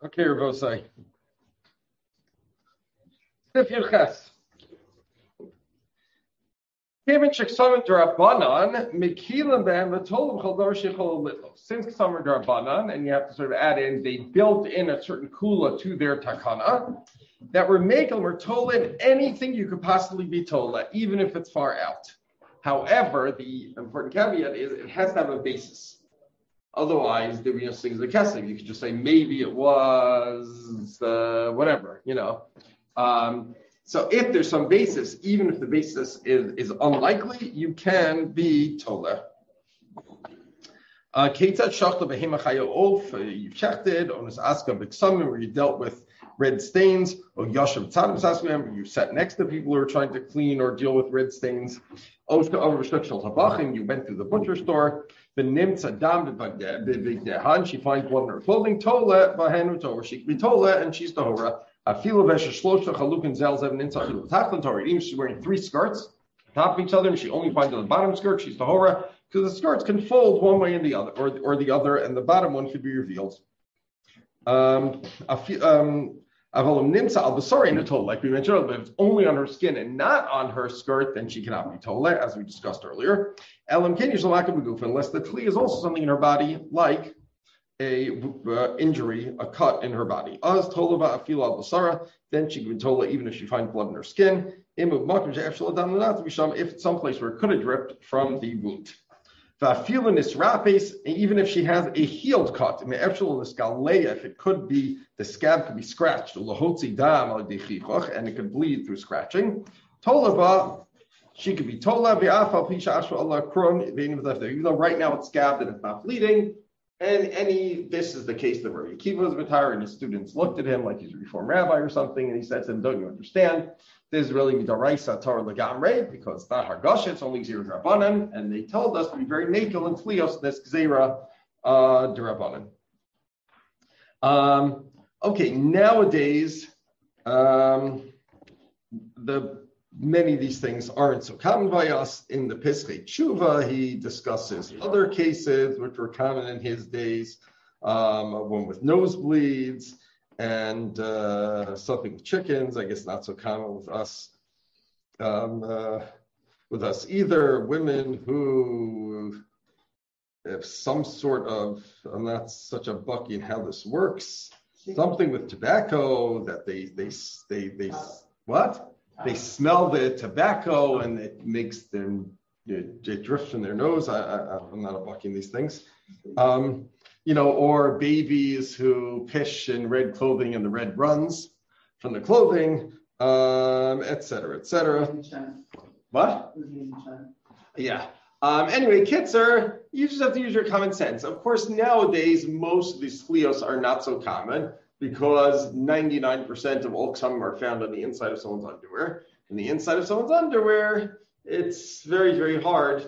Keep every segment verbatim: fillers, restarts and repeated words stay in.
Okay, Ravosai. Sif Yerches. Kevin Sheksaman Drabanan, Mekilan Ben, Matolim Chaldor Shechol Little. Since Ksaman Drabanan, and you have to sort of add in, they built in a certain kula to their takana, that were makel were told anything you could possibly be told, even if it's far out. However, the important caveat is it has to have a basis. Otherwise, there would be no things like kesef. You could just say maybe it was uh, whatever, you know. Um, so if there's some basis, even if the basis is, is unlikely, you can be tola. Ketzad shachta behema chaya off. You checked it on this aska b'ksamim where you dealt with red stains, or yashav tzadim sasmim, where you sat next to people who are trying to clean or deal with red stains. Oshka over shel tabachim, you went through the butcher store. The nimtz adam b'vigdehan, she finds blood in her clothing. Tola b'henu torah, she can be tola, and she's tahora. Afilu v'esha shlosha chalukin zel zev nimtz afilu tachlan torah. Even if she's wearing three skirts on top of each other, and she only finds on the bottom skirt, she's tahora, because the skirts can fold one way and the other, or or the other, and the bottom one could be revealed. Um, um, like we mentioned, but if it's only on her skin and not on her skirt, then she cannot be tola, as we discussed earlier. Unless the tli is also something in her body, like a uh, injury, a cut in her body. Then she can be tola even if she finds blood in her skin. If it's someplace where it could have dripped from the wound. Even if she has a healed cut, if it could be, the scab could be scratched, and it could bleed through scratching. Tolava, she could be tola, even though right now it's scabbed and it's not bleeding. And any, this is the case that Rabbi Akiva was retired, and his students looked at him like he's a reform rabbi or something, and he said to them, "Don't you understand? This is really midaraisa Torah legamre, because it's not hargasha, it's only zero drabanan." And they told us to be very nakel and flios this gzeira uh, drabanan. Um, okay, nowadays, um, the many of these things aren't so common by us. In the Pischei Tshuva, he discusses other cases which were common in his days, um, one with nosebleeds, and uh, something with chickens. I guess not so common with us. Um, uh, with us either. Women who have some sort of, I'm not such a bucky in how this works. Something with tobacco that they they they they, they what? They smell the tobacco and it makes them, it, it drifts from their nose. I, I, I'm not a bucky in these things. Um, you know, or babies who pish in red clothing and the red runs from the clothing, um, et cetera, et cetera. What? Yeah. Um, anyway, Kitzer, you just have to use your common sense. Of course, nowadays, most of these flios are not so common because ninety-nine percent of all ksamim are found on the inside of someone's underwear. And the inside of someone's underwear, it's very, very hard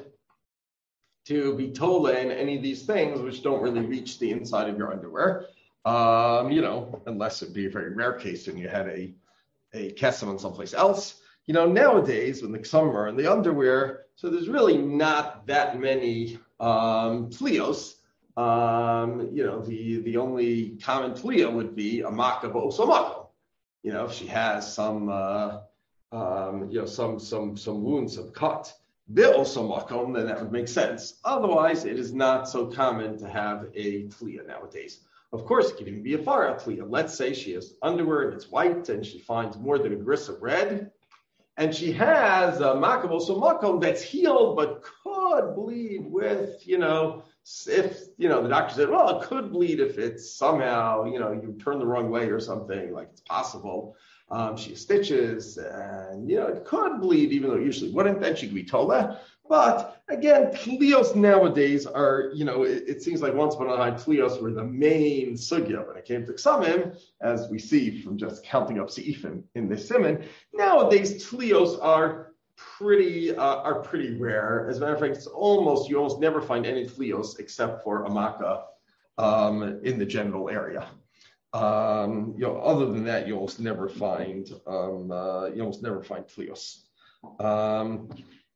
to be tola in any of these things which don't really reach the inside of your underwear. Um, you know, unless it'd be a very rare case and you had a, a kesem on someplace else. You know, nowadays when the ksamim are in the underwear, so there's really not that many um, flios. Um, you know, the, the only common tlia would be a maka b'osomako. You know, if she has some, uh, um, you know, some some some wounds, some cut, b'osomako, then that would make sense. Otherwise, it is not so common to have a tlia nowadays. Of course, it can even be a far tlia. Let's say she has underwear and it's white, and she finds more than a gris of red, and she has a maka b'osomako that's healed but could bleed with, you know. If, you know, the doctor said, well, it could bleed if it's somehow, you know, you turn the wrong way or something, like it's possible. Um, she has stitches and, you know, it could bleed, even though it usually wouldn't, then she could be told that. But again, tlios nowadays are, you know, it, it seems like once upon a time, tlios were the main sugya when it came to ksamim, as we see from just counting up seifim in this siman. Nowadays, tlios are pretty uh, are pretty rare. As a matter of fact, it's almost you almost never find any tlios except for amaka um, in the genital area. Um, you know, other than that, you almost never find um, uh, you almost never find tlios. Um,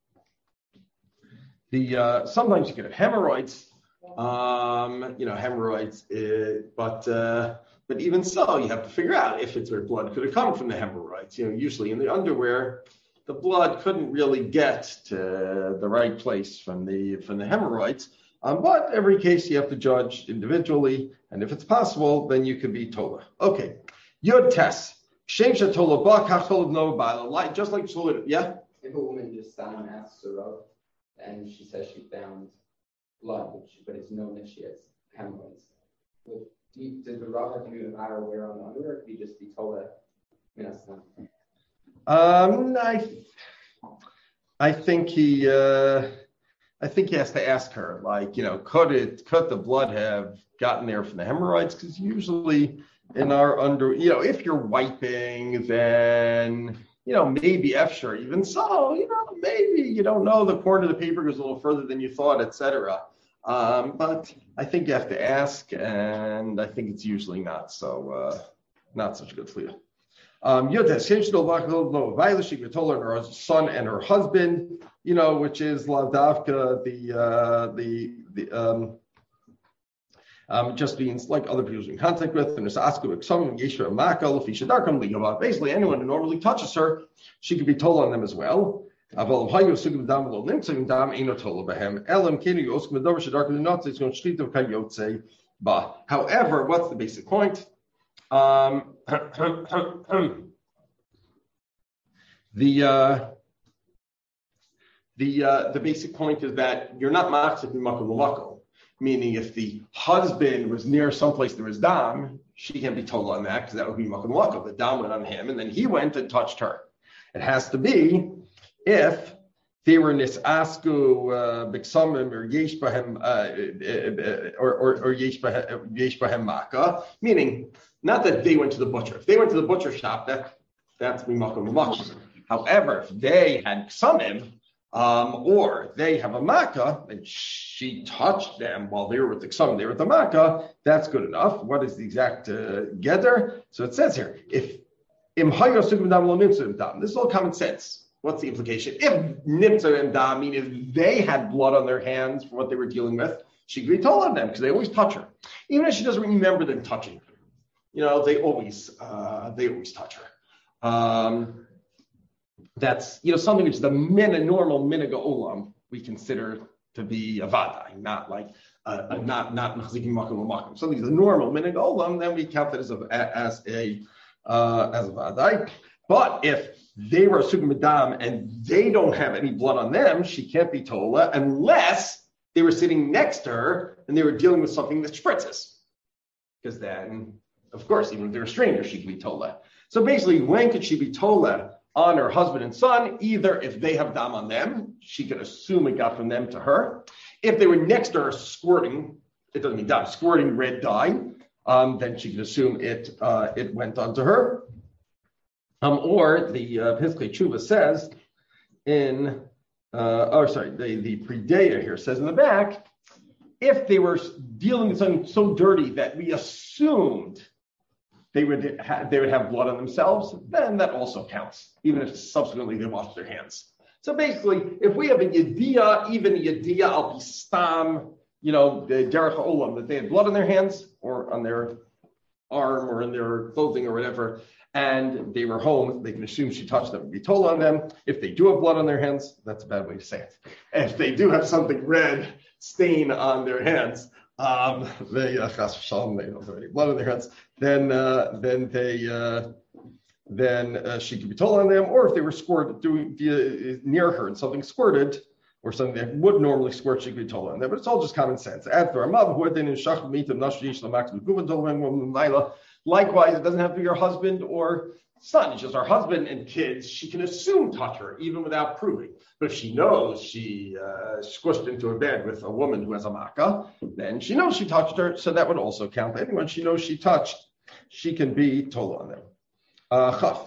the uh, sometimes you get hemorrhoids. Um, you know, hemorrhoids, uh, but uh, But even so, you have to figure out if it's her blood could have come from the hemorrhoids. You know, usually in the underwear, the blood couldn't really get to the right place from the from the hemorrhoids. Um, but every case you have to judge individually, and if it's possible, then you could be tola. Okay, Yud Tes. Shem Shatola Ba Kach Tola No Ba. Just like Tola, yeah. If a woman just someone asks her out, and she says she found blood, but, she, but it's known that she has hemorrhoids. Well, do you, does the Rav have to do the matter wear on the underwear, or could he just be told that? Um, I, I think he, uh, I think he has to ask her, like, you know, could it, could the blood have gotten there from the hemorrhoids? Because usually in our under, you know, if you're wiping, then, you know, maybe F-sure, even so, you know, maybe you don't know, the corner of the paper goes a little further than you thought, et cetera. Um, but I think you have to ask, and I think it's usually not so, uh, not such a good fleer. Um, Yotes, she told her her son and her husband, you know, which is Lavdavka, the, uh, the, the, um, um, just being like other people in contact with, and basically anyone who normally touches her, she could be told on them as well. However, what's the basic point? Um, the uh, the uh, the basic point is that you're not machzik b'makom l'makom, meaning if the husband was near someplace there was dam, she can't be told on that because that would be makom l'makom. The dam went on him, and then he went and touched her. It has to be if they were nisasku b'ksamim or yesh bahem or or or yesh bahem maka, meaning not that they went to the butcher. If they went to the butcher shop, that that's b'makom l'makom. However, if they had ksamim, um, or they have a makkah, and she touched them while they were with the ksamim, they were with the makkah, that's good enough. What is the exact uh, gather? So it says here, if im this is all common sense. What's the implication? If nimtza and dam, mean if they had blood on their hands for what they were dealing with, she could be told on them because they always touch her, even if she doesn't remember them touching her. You know, they always uh, they always touch her. Um, That's, you know, something which is the min, normal minhag olam we consider to be a vadai, not like uh, a, not not machzikim makom l'makom. Something is a normal minhag olam, then we count it as a as a uh, as a vadai. But if they were a sugim madam and they don't have any blood on them, she can't be tola unless they were sitting next to her and they were dealing with something that spritzes. Because then, of course, even if they're strangers, she can be tola. So basically, when could she be tola? On her husband and son, either if they have dam on them, she could assume it got from them to her. If they were next to her squirting, it doesn't mean dam, squirting red dye, um, then she could assume it uh, it went onto her. Um, or the uh, Piskei Tshuva says in, uh, oh sorry, the, the Predeya here says in the back, if they were dealing with something so dirty that we assumed they would ha- they would have blood on themselves, then that also counts, even if subsequently they wash their hands. So basically, if we have a yediyah, even a yediyah al pistam, you know, the derech olam, that they had blood on their hands or on their arm or in their clothing or whatever, and they were home, they can assume she touched them and be told on them. If they do have blood on their hands, that's a bad way to say it. If they do have something red stain on their hands, Um, they uh, they don't have any blood on their hands. Then, uh, then they, uh, then uh, she could be told on them. Or if they were squirted doing uh, near her and something squirted, or something that would normally squirt, she could be told on them. But it's all just common sense. Likewise, it doesn't have to be your husband or son. It's just our husband and kids. She can assume touch her even without proving. But if she knows she uh, squished into a bed with a woman who has a makkah, then she knows she touched her, so that would also count. Anyone she knows she touched, she can be told on them. Chaf.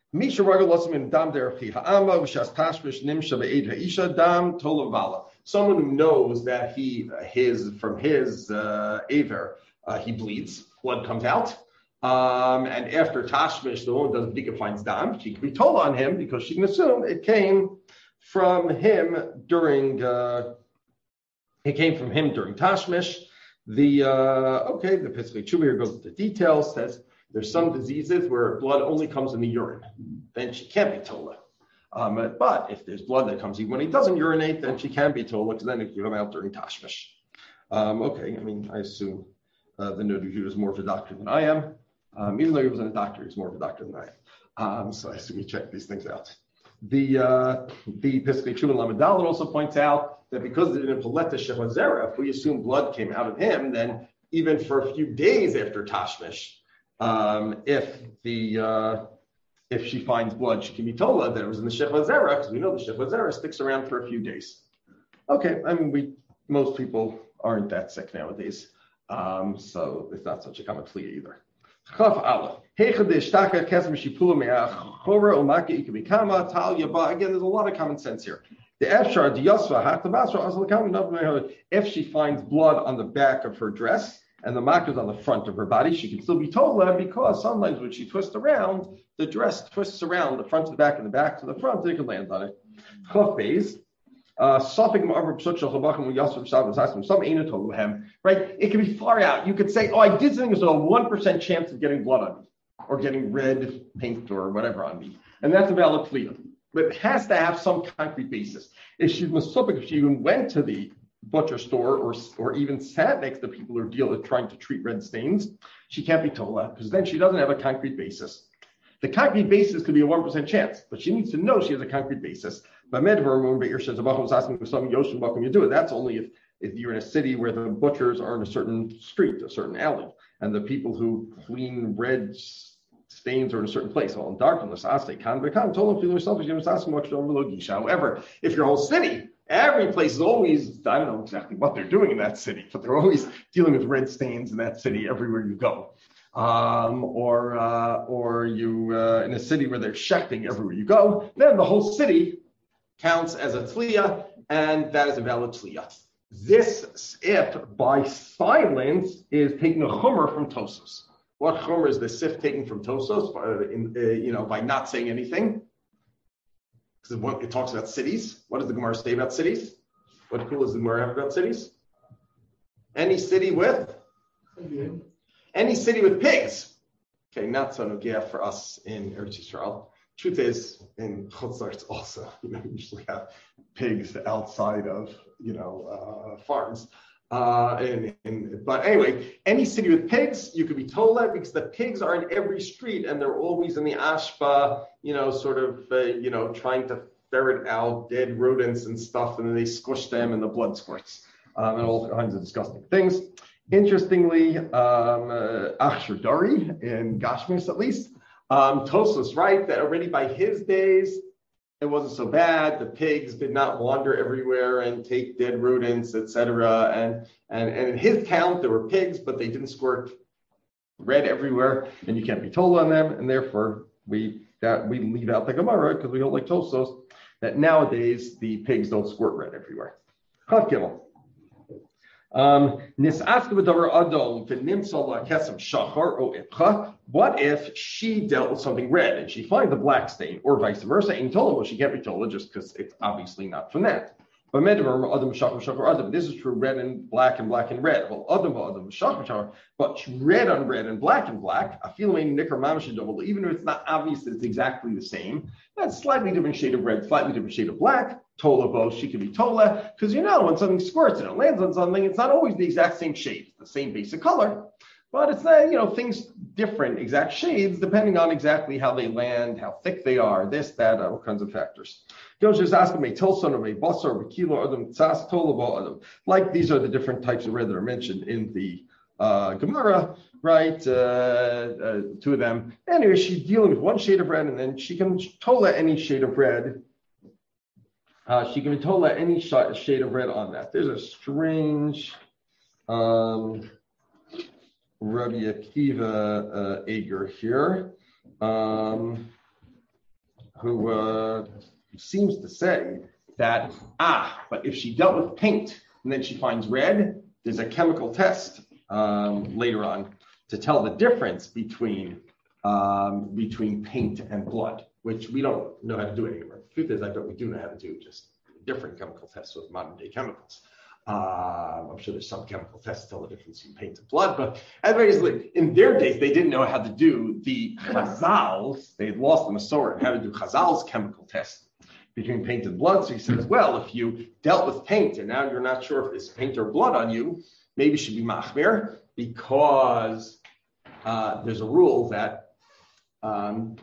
Someone who knows that he his from his uh, aver uh, he bleeds, blood comes out. Um, and after Tashmish, the woman doesn't think it finds dam, she can be told on him because she can assume it came from him during uh, it came from him during Tashmish. The uh, okay, the Pesach Tshuva here goes into details. Says there's some diseases where blood only comes in the urine, then she can't be tola. Um, but if there's blood that comes even when he doesn't urinate, then she can be tola because then it can come out during tashmish. Um, okay, I mean I assume uh, the Noda Yehuda is more of a doctor than I am. Um, even though he wasn't a doctor, he's more of a doctor than I am. Um, so I assume he checked these things out. The uh, the Pesach Tshuva Lamed Daled also points out that because they didn't paleta Shechva Zera, if we assume blood came out of him, then even for a few days after Tashmish, um, if the uh, if she finds blood, she can be told that it was in the Shechva Zera, because we know the Shechva Zera sticks around for a few days. Okay, I mean, we most people aren't that sick nowadays, um, so it's not such a common plea either. Again, there's a lot of common sense here. If she finds blood on the back of her dress and the mark is on the front of her body, she can still be tola because sometimes when she twists around, the dress twists around the front to the back and the back to the front, they can land on it. Uh, some ain't right? It can be far out. You could say, oh, I did something, there's a one percent chance of getting blood on me or getting red paint or whatever on me. And that's a valid plea. But it has to have some concrete basis. If she was if she even went to the butcher store or or even sat next to people who are dealing trying to treat red stains, she can't be tola because then she doesn't have a concrete basis. The concrete basis could be a one percent chance, but she needs to know she has a concrete basis. But you do it. That's only if, if you're in a city where the butchers are in a certain street, a certain alley, and the people who clean red stains are in a certain place. Well, in darkness, however, if your whole city, every place is always, I don't know exactly what they're doing in that city, but they're always dealing with red stains in that city everywhere you go. Um, or uh, or you uh, in a city where they're shechting everywhere you go, then the whole city counts as a tzliya, and that is a valid tzliya. This if by silence is taking a chumrah from Tosos. What chumrah is the sif taking from Tosos? Uh, in, uh, you know, by not saying anything. Because it, it talks about cities. What does the Gemara say about cities? What cool does the Gemara have about cities? Any city with? Okay. Any city with pigs. Okay, not so nogea for us in Eretz Yisrael. Truth is, in Chutz La'aretz also, you know, you usually have pigs outside of, you know, uh, farms. Uh, and, and, but anyway, any city with pigs, you could be told that because the pigs are in every street and they're always in the ashpa, you know, sort of, uh, you know, trying to ferret out dead rodents and stuff, and then they squish them and the blood squirts, um, and all kinds of disgusting things. Interestingly, um, uh, Achshar Dari, in Gashmis at least, um, Tosos, right, that already by his days, it wasn't so bad. The pigs did not wander everywhere and take dead rodents, et cetera. And, and, and in his count, there were pigs, but they didn't squirt red everywhere, and you can't be told on them. And therefore, we that we leave out the Gemara because we hold like Tosos that nowadays the pigs don't squirt red everywhere. Chav Gimel. Um, what if she dealt with something red and she finds a black stain, or vice versa? And told her, well, she can't be told just because it's obviously not from that. But this is true, red and black and black and red. Well, but red on red and black and black, even if it's not obvious that it's exactly the same, that's slightly different shade of red, slightly different shade of black. Tola both, she can be tola, because you know when something squirts and it lands on something, it's not always the exact same shade, it's the same basic color, but it's not, you know, things different exact shades depending on exactly how they land, how thick they are, this, that, all kinds of factors. Like these are the different types of red that are mentioned in the uh, Gemara, right? Uh, uh, two of them. Anyway, she's dealing with one shade of red, and then she can tola any shade of red. Uh, she can be tola any sh- shade of red on that. There's a strange um, Rabbi Akiva uh, Eger here, um, who uh, seems to say that, ah, but if she dealt with paint and then she finds red, there's a chemical test um, later on to tell the difference between um, between paint and blood, which we don't know how to do anymore. The truth is, I bet we do know how to do just different chemical tests with modern day chemicals. Uh, I'm sure there's some chemical tests to tell the difference between paint and blood, but anyways, in their days, they didn't know how to do the chazals. They had lost the Masorah and how to do chazal's chemical test between paint and blood. So he says, well, if you dealt with paint and now you're not sure if it's paint or blood on you, maybe you should be machmir, because uh, there's a rule that um,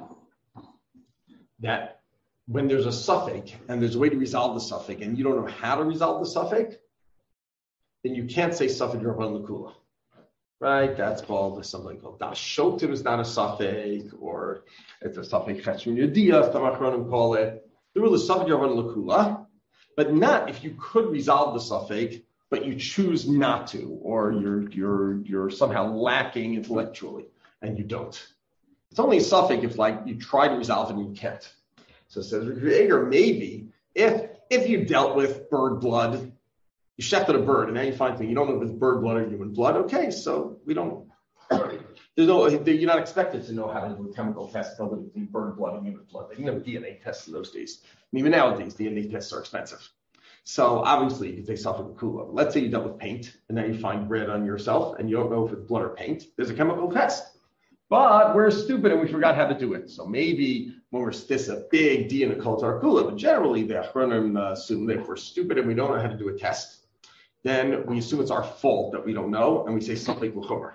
that when there's a suffix and there's a way to resolve the suffix and you don't know how to resolve the suffix, then you can't say suffix Rabban L'Kula. Right? That's called something called Das Shotim is not a suffix, or it's a suffix Cheshmin Yediyah, some Achronim call it. The rule is suffix Rabban L'Kula, but not if you could resolve the suffix, but you choose not to, or you're you're you're somehow lacking intellectually and you don't. It's only a suffix if like you try to resolve it and you can't. So it says, or maybe if if you dealt with bird blood, you shafted a bird, and now you find that you don't know if it's bird blood or human blood. Okay, so we don't. There's no. You're not expected to know how to do a chemical test other than bird blood and human blood. They didn't have a D N A test in those days. And even nowadays, D N A tests are expensive. So obviously, you can take suffix L'Kula. Let's say you dealt with paint, and now you find red on yourself, and you don't know if it's blood or paint. There's a chemical test. But we're stupid and we forgot how to do it. So maybe when we're this a big D in a kol tarkula, but generally the Achronim uh, assume that if we're stupid and we don't know how to do a test, then we assume it's our fault that we don't know, and we say something l'chomer.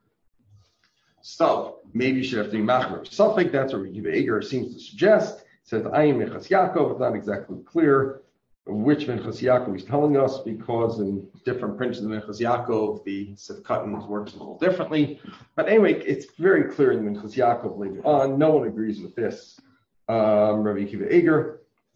So maybe you should have to be machmer. Something that's what Rabbi Eger seems to suggest. It says Ayin Minchas Yaakov. It's not exactly clear which Minchas Yaakov he's telling us, because in different prints of the Minchas Yaakov, the Sifkatan works a little differently. But anyway, it's very clear in the Minchas Yaakov later on. No one agrees with this. Um, Rabbi Akiva Eger.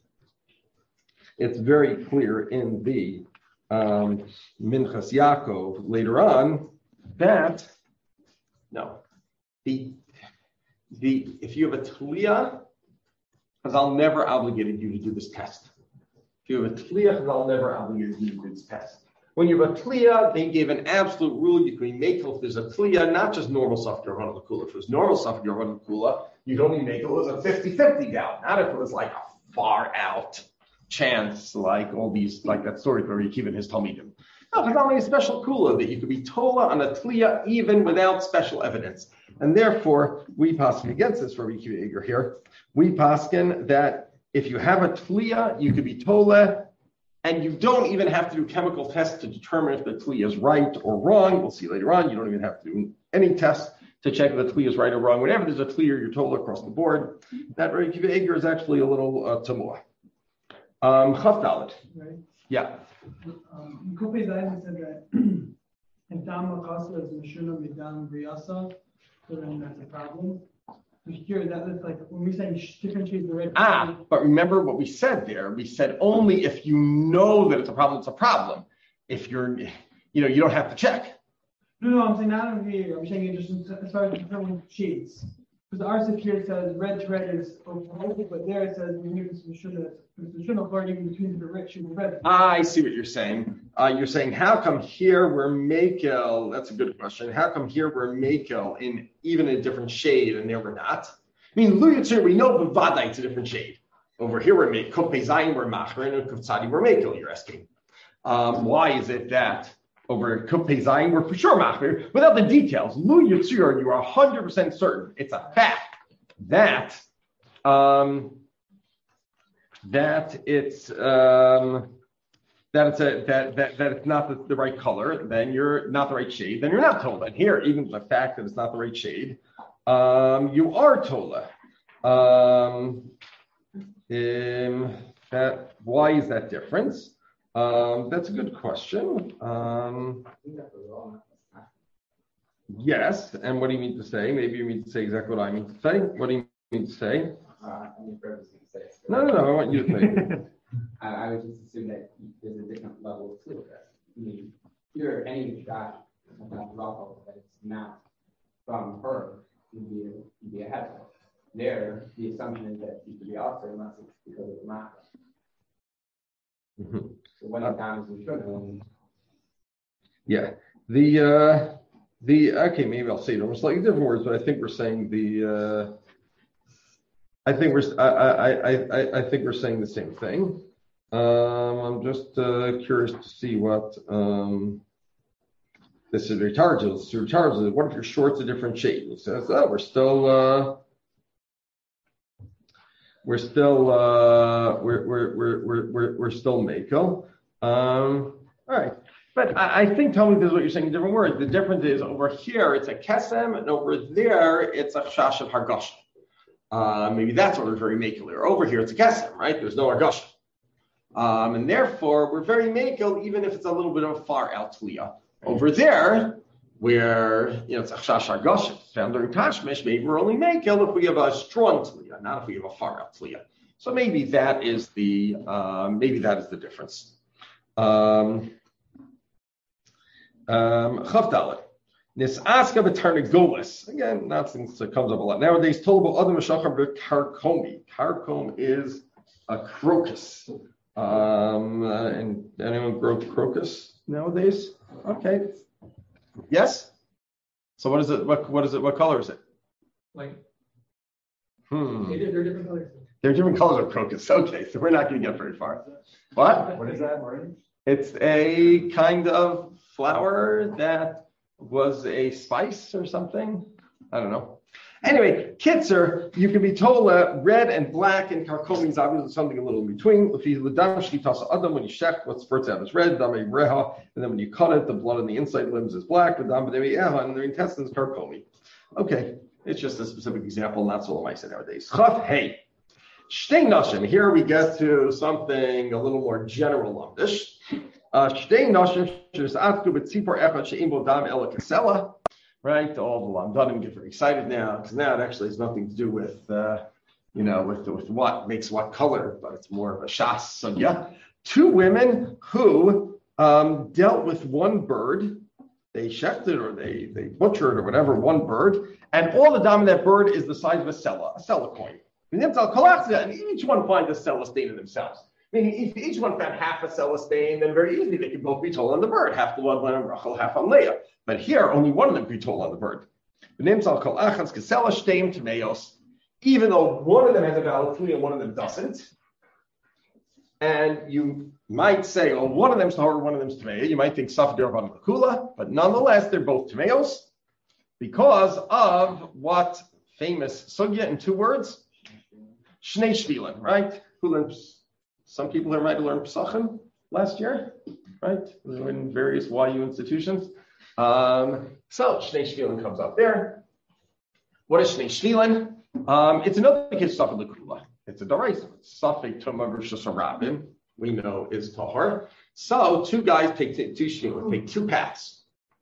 It's very clear in the um, Minchas Yaakov later on that no, the the if you have a Tliya, Chazal never obligated you to do this test. If you have a Tliya, Chazal never obligated you to do this test. When you have a Tliya, they gave an absolute rule. You can make it if there's a Tliya, not just normal suffix Rabban L'Kula. If it was normal suffix Rabban L'Kula, you'd only make it was a fifty-fifty doubt, not if it was like a far out chance, like all these, like that story where you keep in his Talmidim. No, there's only a special kula that you could be tola on a tliya even without special evidence. And therefore, we paskin against this for Rabbi Akiva Eger here. We paskin that if you have a tliya, you could be tola, and you don't even have to do chemical tests to determine if the tliya is right or wrong. We'll see later on. You don't even have to do any tests to check if the tliya is right or wrong. Whenever there's a tliya, you're tola across the board. That Rabbi Akiva Eger is actually a little uh, tamua. Um, Chaf Dalet. Right. Yeah. Um, Kope Zayin said that if Dam Makasa is Mishuna Midam Riyasa, so then that's a problem. So here, that is like when we say different shades of red. Ah, but remember what we said there. We said only if you know that it's a problem, it's a problem. If you're, you know, you don't have to check. No, no, I'm saying not over here. I'm saying it just as far as different shades. Because the R C here says red to red is okay, but there it says we need this Mishuna. Between the rich and the red. Ah, I see what you're saying. Uh, you're saying, how come here we're makel? That's a good question. How come here we're makel in even a different shade and there we're not? I mean, Lu Yitzir, we know Bavada, it's a different shade. Over here we're makel. Kuf Zayin we're machmer, and Kuf Tzadi we're makel, you're asking. Um, why is it that over Kuf Zayin we're for sure machmer? Without the details, Lu Yitzir, you are one hundred percent certain. It's a fact that. Um, That it's um, that it's a that that, that it's not the, the right color, then you're not the right shade, then you're not tola. And here, even the fact that it's not the right shade, um, you are tola. Um, um, that why is that difference? Um, that's a good question. Um, yes, and what do you mean to say? Maybe you mean to say exactly what I mean to say. What do you mean to say? Uh, I mean, No, no, no, I want you to think. I, I would just assume that there's a different level of fluid. I mean, here, any shot about Rachel that it's not from her, you'd be, you'd be ahead of her. There, the assumption is that she could be also unless it's because of the macro. Mm-hmm. So when it comes to sugar, yeah, the, uh, the, okay, maybe I'll say it in slightly different words, but I think we're saying the, uh, I think we're I, I I I think we're saying the same thing. Um, I'm just uh, curious to see what um, this is rechargeable. Rechargeable. What if your short's a different shade? He says, "Oh, we're still, uh, we're still, uh, we're we're we're we're we're, we're still Mako." Um, all right, but I, I think tell me this is what you're saying in different words. The difference is over here it's a kesem, and over there it's a chash of hargasha. Uh, maybe that's what we're very makel. Or over here it's a kesem, right? There's no hargasha. Um, and therefore, we're very makel, even if it's a little bit of a far out tliya. Over there, where you know it's a chash hargasha found during tashmish, maybe we're only makel if we have a strong tliya, not if we have a far out tliya. So maybe that is the uh, maybe that is the difference. Um, um, Chavdalet. Nisaska b'tarnagolis. Again, not since it comes up a lot nowadays. Tolabo adam meshachar b'karkomi. Karkom is a crocus. Um, uh, and anyone grow crocus nowadays? Okay. Yes. So what is it? What what is it? What color is it? Like, Hmm. they're different colors. They're different colors of crocus. Okay, so we're not going to get very far. What? What is that, orange? It's a kind of flower that was a spice or something. I don't know. Anyway, kitzer, you can be told uh, red and black and karkomi is obviously something a little in between. When you shech, what spurts out is red, and then when you cut it, the blood in the inside limbs is black, and the intestines karkomi. Okay, it's just a specific example, not so I say nowadays. Chaf hey. Shtei nashim. Here we get to something a little more general on this. Shtei nashim shesatku b'tzipor echad she'im bo dam ela kasela. Right, all the lamdanim get very excited now because now it actually has nothing to do with, uh, you know, with with what makes what color, but it's more of a shas sugya. Two women who um, dealt with one bird, they shechted or they they butchered or whatever one bird, and all the dam in that bird is the size of a sella, a sella coin. And each one finds a sella stain in themselves. Meaning, if each one found half a sella stain, then very easily they could both be told on the bird. Half the one went on Rachel, half on Leah. But here, only one of them could be told on the bird. Even though one of them has a valid and one of them doesn't. And you might say, oh, one of them's tahor, one of them's tameya. You might think Safed Rabban Lakula, but nonetheless, they're both tameos because of what famous sugya in two words? Shnei shvilin, right? Who learns? Some people here might have learned Pesachim last year, right? In various Y U institutions. Um, so Shnei Shvilin comes up there. What is Shnei Shvilin? Um, it's another case of Safed L'Kula. It's a Daraisa. Safed Tumah Rishus Harabim, we know is Tahor. So two guys take two Shvilin, take two paths.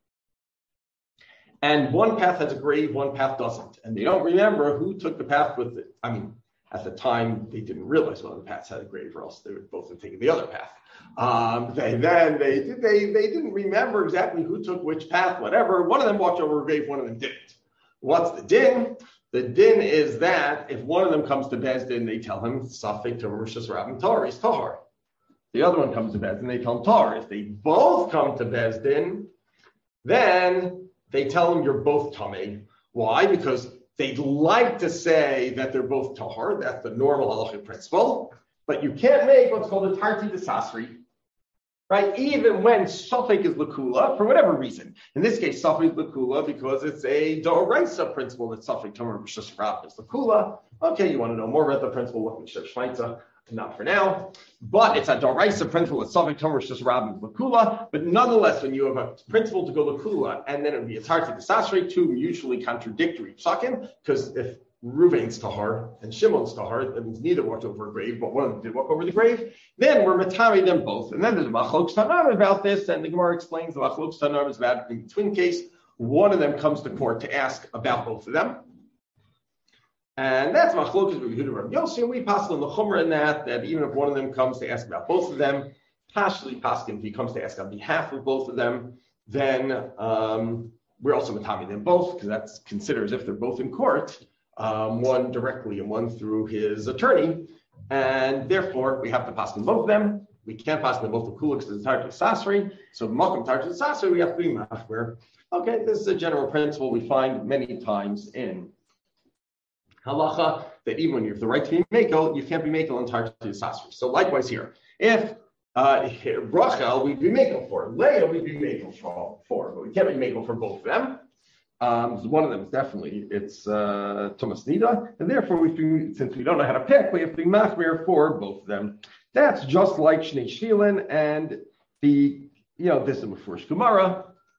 And one path has a grave, one path doesn't. And they don't remember who took the path with it. I mean, at the time, they didn't realize one of the paths had a grave, or else they would both have taken the other path. Um, they, then they, they they didn't remember exactly who took which path, whatever. One of them walked over a grave, one of them didn't. What's the din? The din is that if one of them comes to Beis Din, they tell him, Safek to Rishus Rabim Tahor, he's Tahor. The other one comes to Beis Din, they tell him Tahor. If they both come to Beis Din, then they tell him you're both Tamei. Why? Because they'd like to say that they're both tahor. That's the normal halachic principle. But you can't make what's called a tarti desasri, right? Even when safek is lakula, for whatever reason. In this case, safek is lakula because it's a d'oraisa principle that safek tomer b'shus rab is lakula. Okay, you want to know more about the principle? Look in Shir Shmaitza. Not for now, but it's a d'oraisa principle that safek tomer b'shus rab is lakula. But nonetheless, when you have a principle to go lakula, and then it would be a tarti desasri, two mutually contradictory psakim, because if Ruvain's tahar and Shimon's tahar, that means neither walked over a grave, but one of them did walk over the grave, then we're matari them both. And then there's a machlok tanar about this, and the Gemara explains the machlok tanar is about in between case. One of them comes to court to ask about both of them. And that's machlok is Yehuda Rav Yossi, and we pass on the chumrah in that, that even if one of them comes to ask about both of them, Pashli Paskin, if he comes to ask on behalf of both of them, then um, we're also matami them both, because that's considered as if they're both in court. Um, one directly and one through his attorney, and therefore we have to pass them both of them. We can't pass them both to Kula because it's Tarjit Sasri. So Makom Tarjit Sasri, we have to be machmer. Okay, this is a general principle we find many times in halacha that even when you have the right to be makel, you can't be makel in Tarjit Sasri. So likewise here, If uh, Rachel, we'd be makel for. Leah, we'd be makel for, for, but we can't be makel for both of them. Um, so one of them is definitely, it's uh, Thomas Nida, and therefore, we, since we don't know how to pick, we have to be machmir for both of them. That's just like Shnei Shvilin, and the, you know, this is Mefurish Gemara,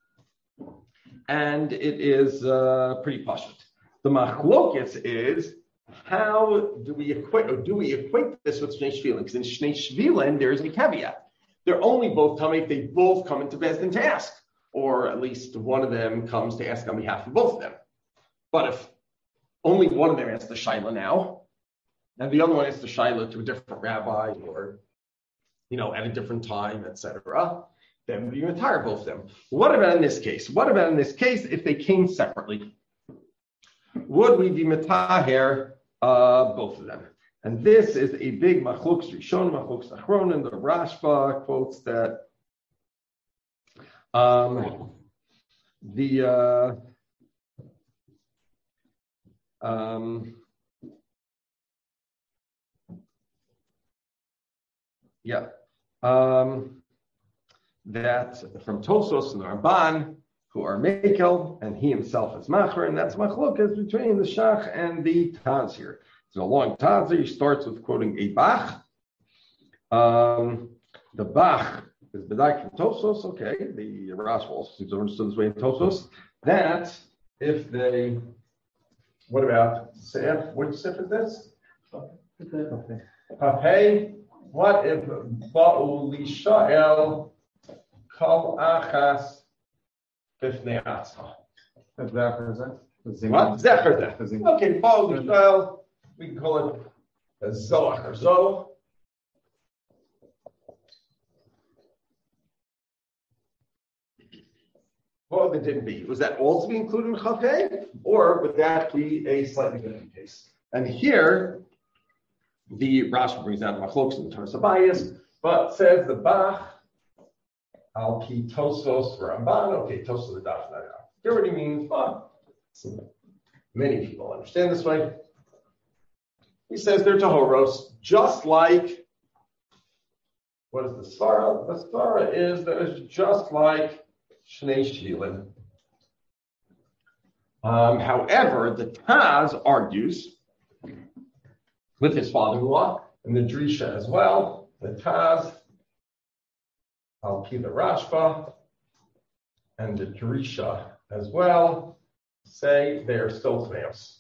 and it is uh, pretty pashut. The machlokes is, how do we equate, or do we equate this with Shnei Shvilin? Because in Shnei Shvilin, there is a caveat. They're only both coming if they both come into Bezdin to ask, or at least one of them comes to ask on behalf of both of them. But if only one of them asks the Shaila now, and the other one asks the Shaila to a different rabbi, or, you know, at a different time, et cetera, then we retire both of them. What about in this case? What about in this case if they came separately? Would we be metaher uh, both of them? And this is a big machlokes rishon, machlokes achronim. The Rashba quotes that um, the uh, um, yeah um, that from Tosos and the Ramban, who are Mekel, and he himself is Macher, and that's Machlokas between the Shach and the Taz here. It's a long Taz. He starts with quoting a Bach. Um, the Bach is Bedak from Tosos, okay. The Rashi also seems to understand this way in Tosos. That if they, what about Sef? Which Sef is this? Okay. Hey, what if Ba'u Lishael Kal Achas Bifnei Atzma? What? Zecher. Okay, Ba'u Lishael, we can call it a Zoach or Zo. What would the din be? Was that also be included in Chafei? Or would that be a slightly different case? And here, the Rashi brings out Machlokes in the Torah Sabayis, but says the Bach, Al Pi Tosos Ramban. Okay, Tosos the Daf. Here what he means, but many people understand this way. He says they're Tahoros, just like, what is the Svara? The Svara is that it's just like Shnei Shvilin. Um, however, the Taz argues with his father-in-law and the Drisha as well. The Taz, Al Pi the Rashba, and the Drisha as well say they are still Tmeos.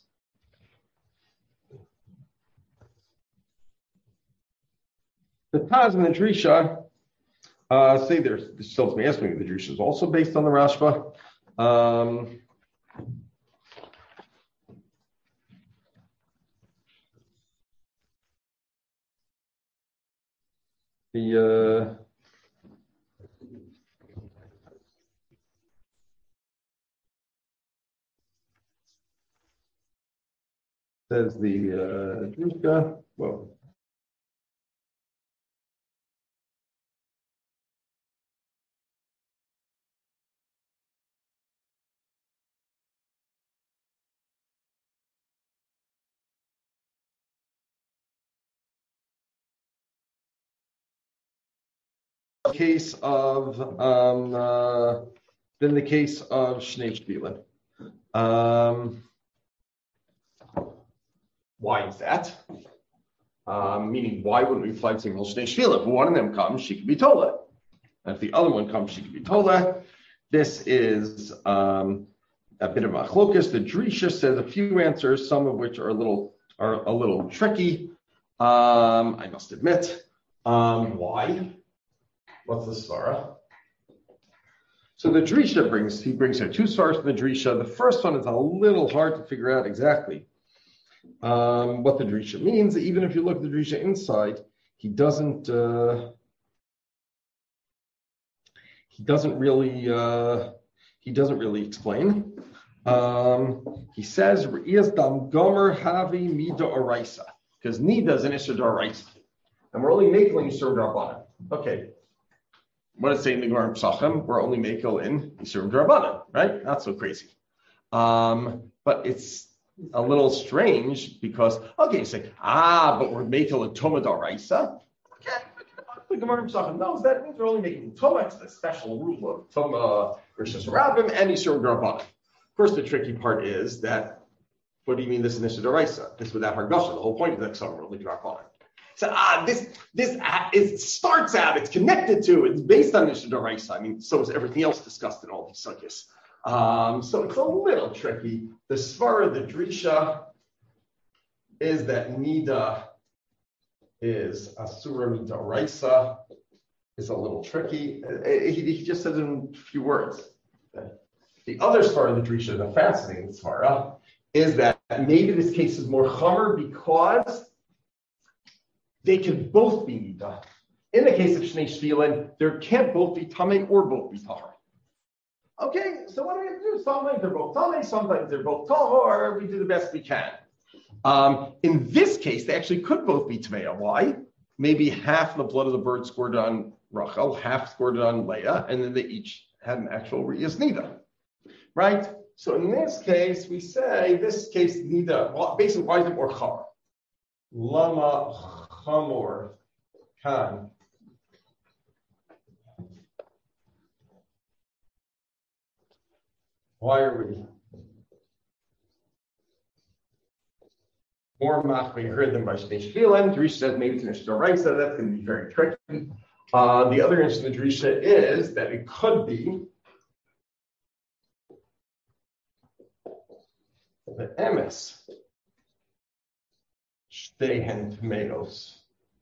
The Taz and the Drisha uh, say they're still Tmeos. Maybe the Drisha is also based on the Rashba. Um, the uh, says the uh, Drisha. Well. Case of um, uh, than the case of Shnei Shvilin. Um, why is that? Um, meaning, why wouldn't we flag single Shnei Shvilin? If one of them comes, she could be Tola. And if the other one comes, she could be Tola. This is um, a bit of a chlokus. The Drisha says a few answers, some of which are a little are a little tricky. Um, I must admit. Um, why? What's the svara? So the Drisha brings, he brings here two svaras from the Drisha. The first one is a little hard to figure out exactly um, what the Drisha means. Even if you look at the Drisha inside, he doesn't, uh, he doesn't really, uh, he doesn't really explain. Um, he says, "Re'iyas dam gomer havi mida oraisa," because nida is an isur d'oraisa, and we're only making isur d'rabbanan. Okay. What does it say in the Gemara Pesachim? We're only makel in Yisurim D'Rabbanan, right? Not so crazy. Um, but it's a little strange because, okay, you say, ah, but we're makel in Toma D'Oraisa. Okay, the Gemara in Pesachim knows that means we're only making Tumah. It's the special rule of Tumah versus Rabbim and Yisur Garabana. Of course, the tricky part is that, what do you mean this is Nisha D'Oraisa? This without Hargasha. The whole point of that Ksam really Garabana. So ah, this this uh, is starts out. It's connected to. It's based on Nisha D'Oraisa. I mean, so is everything else discussed in all these sugyas. Um, so it's a little tricky. The Svara, the Drisha, is that Nida is Asura D'Oraisa. Is a little tricky. He, he just says it in a few words. The other Svara, the Drisha, the fascinating Svara, is that maybe this case is more Chomer because they can both be Nida. In the case of Shnei Shvilin, there can't both be Tamei or both be Tahor. Okay, so what do we have to do? Sometimes they're both Tamei, sometimes they're both Tahor. We do the best we can. Um, in this case, they actually could both be Tamei. Why? Maybe half the blood of the bird squirted on Rachel, half squirted on Leah, and then they each had an actual Riyas Nida. Right? So in this case, we say this case Nida, well, basically, why is it more Char? Lama Chamor Kan. Why are we more machmir heard than by Shnei Shvilin? Drisha says maybe it's an Nisha D'Oraisa. That's going to be very tricky. Uh, the other answer to the Drisha is that it could be the emes stehen tomatoes.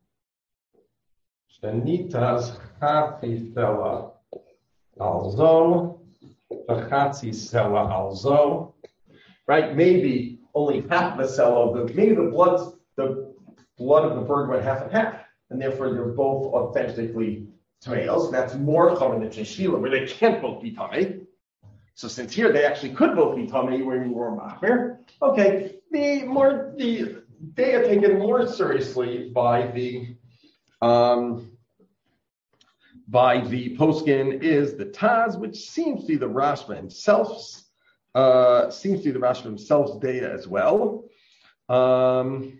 Shenitas chafifela alzo, v'chatzi sela alzo. Right? Maybe only half the cell of the maybe the blood the blood of the bird went half and half, and therefore they're both authentically tomatoes. That's more common than Shishila, where they can't both be tamei. So since here they actually could both be tamei, where you were machmir. Okay, the more the they are taken more seriously by the um by the poskin is the Taz, which seems to be the Rashba himself. Uh, seems to be the Rashba himself's data as well. Um,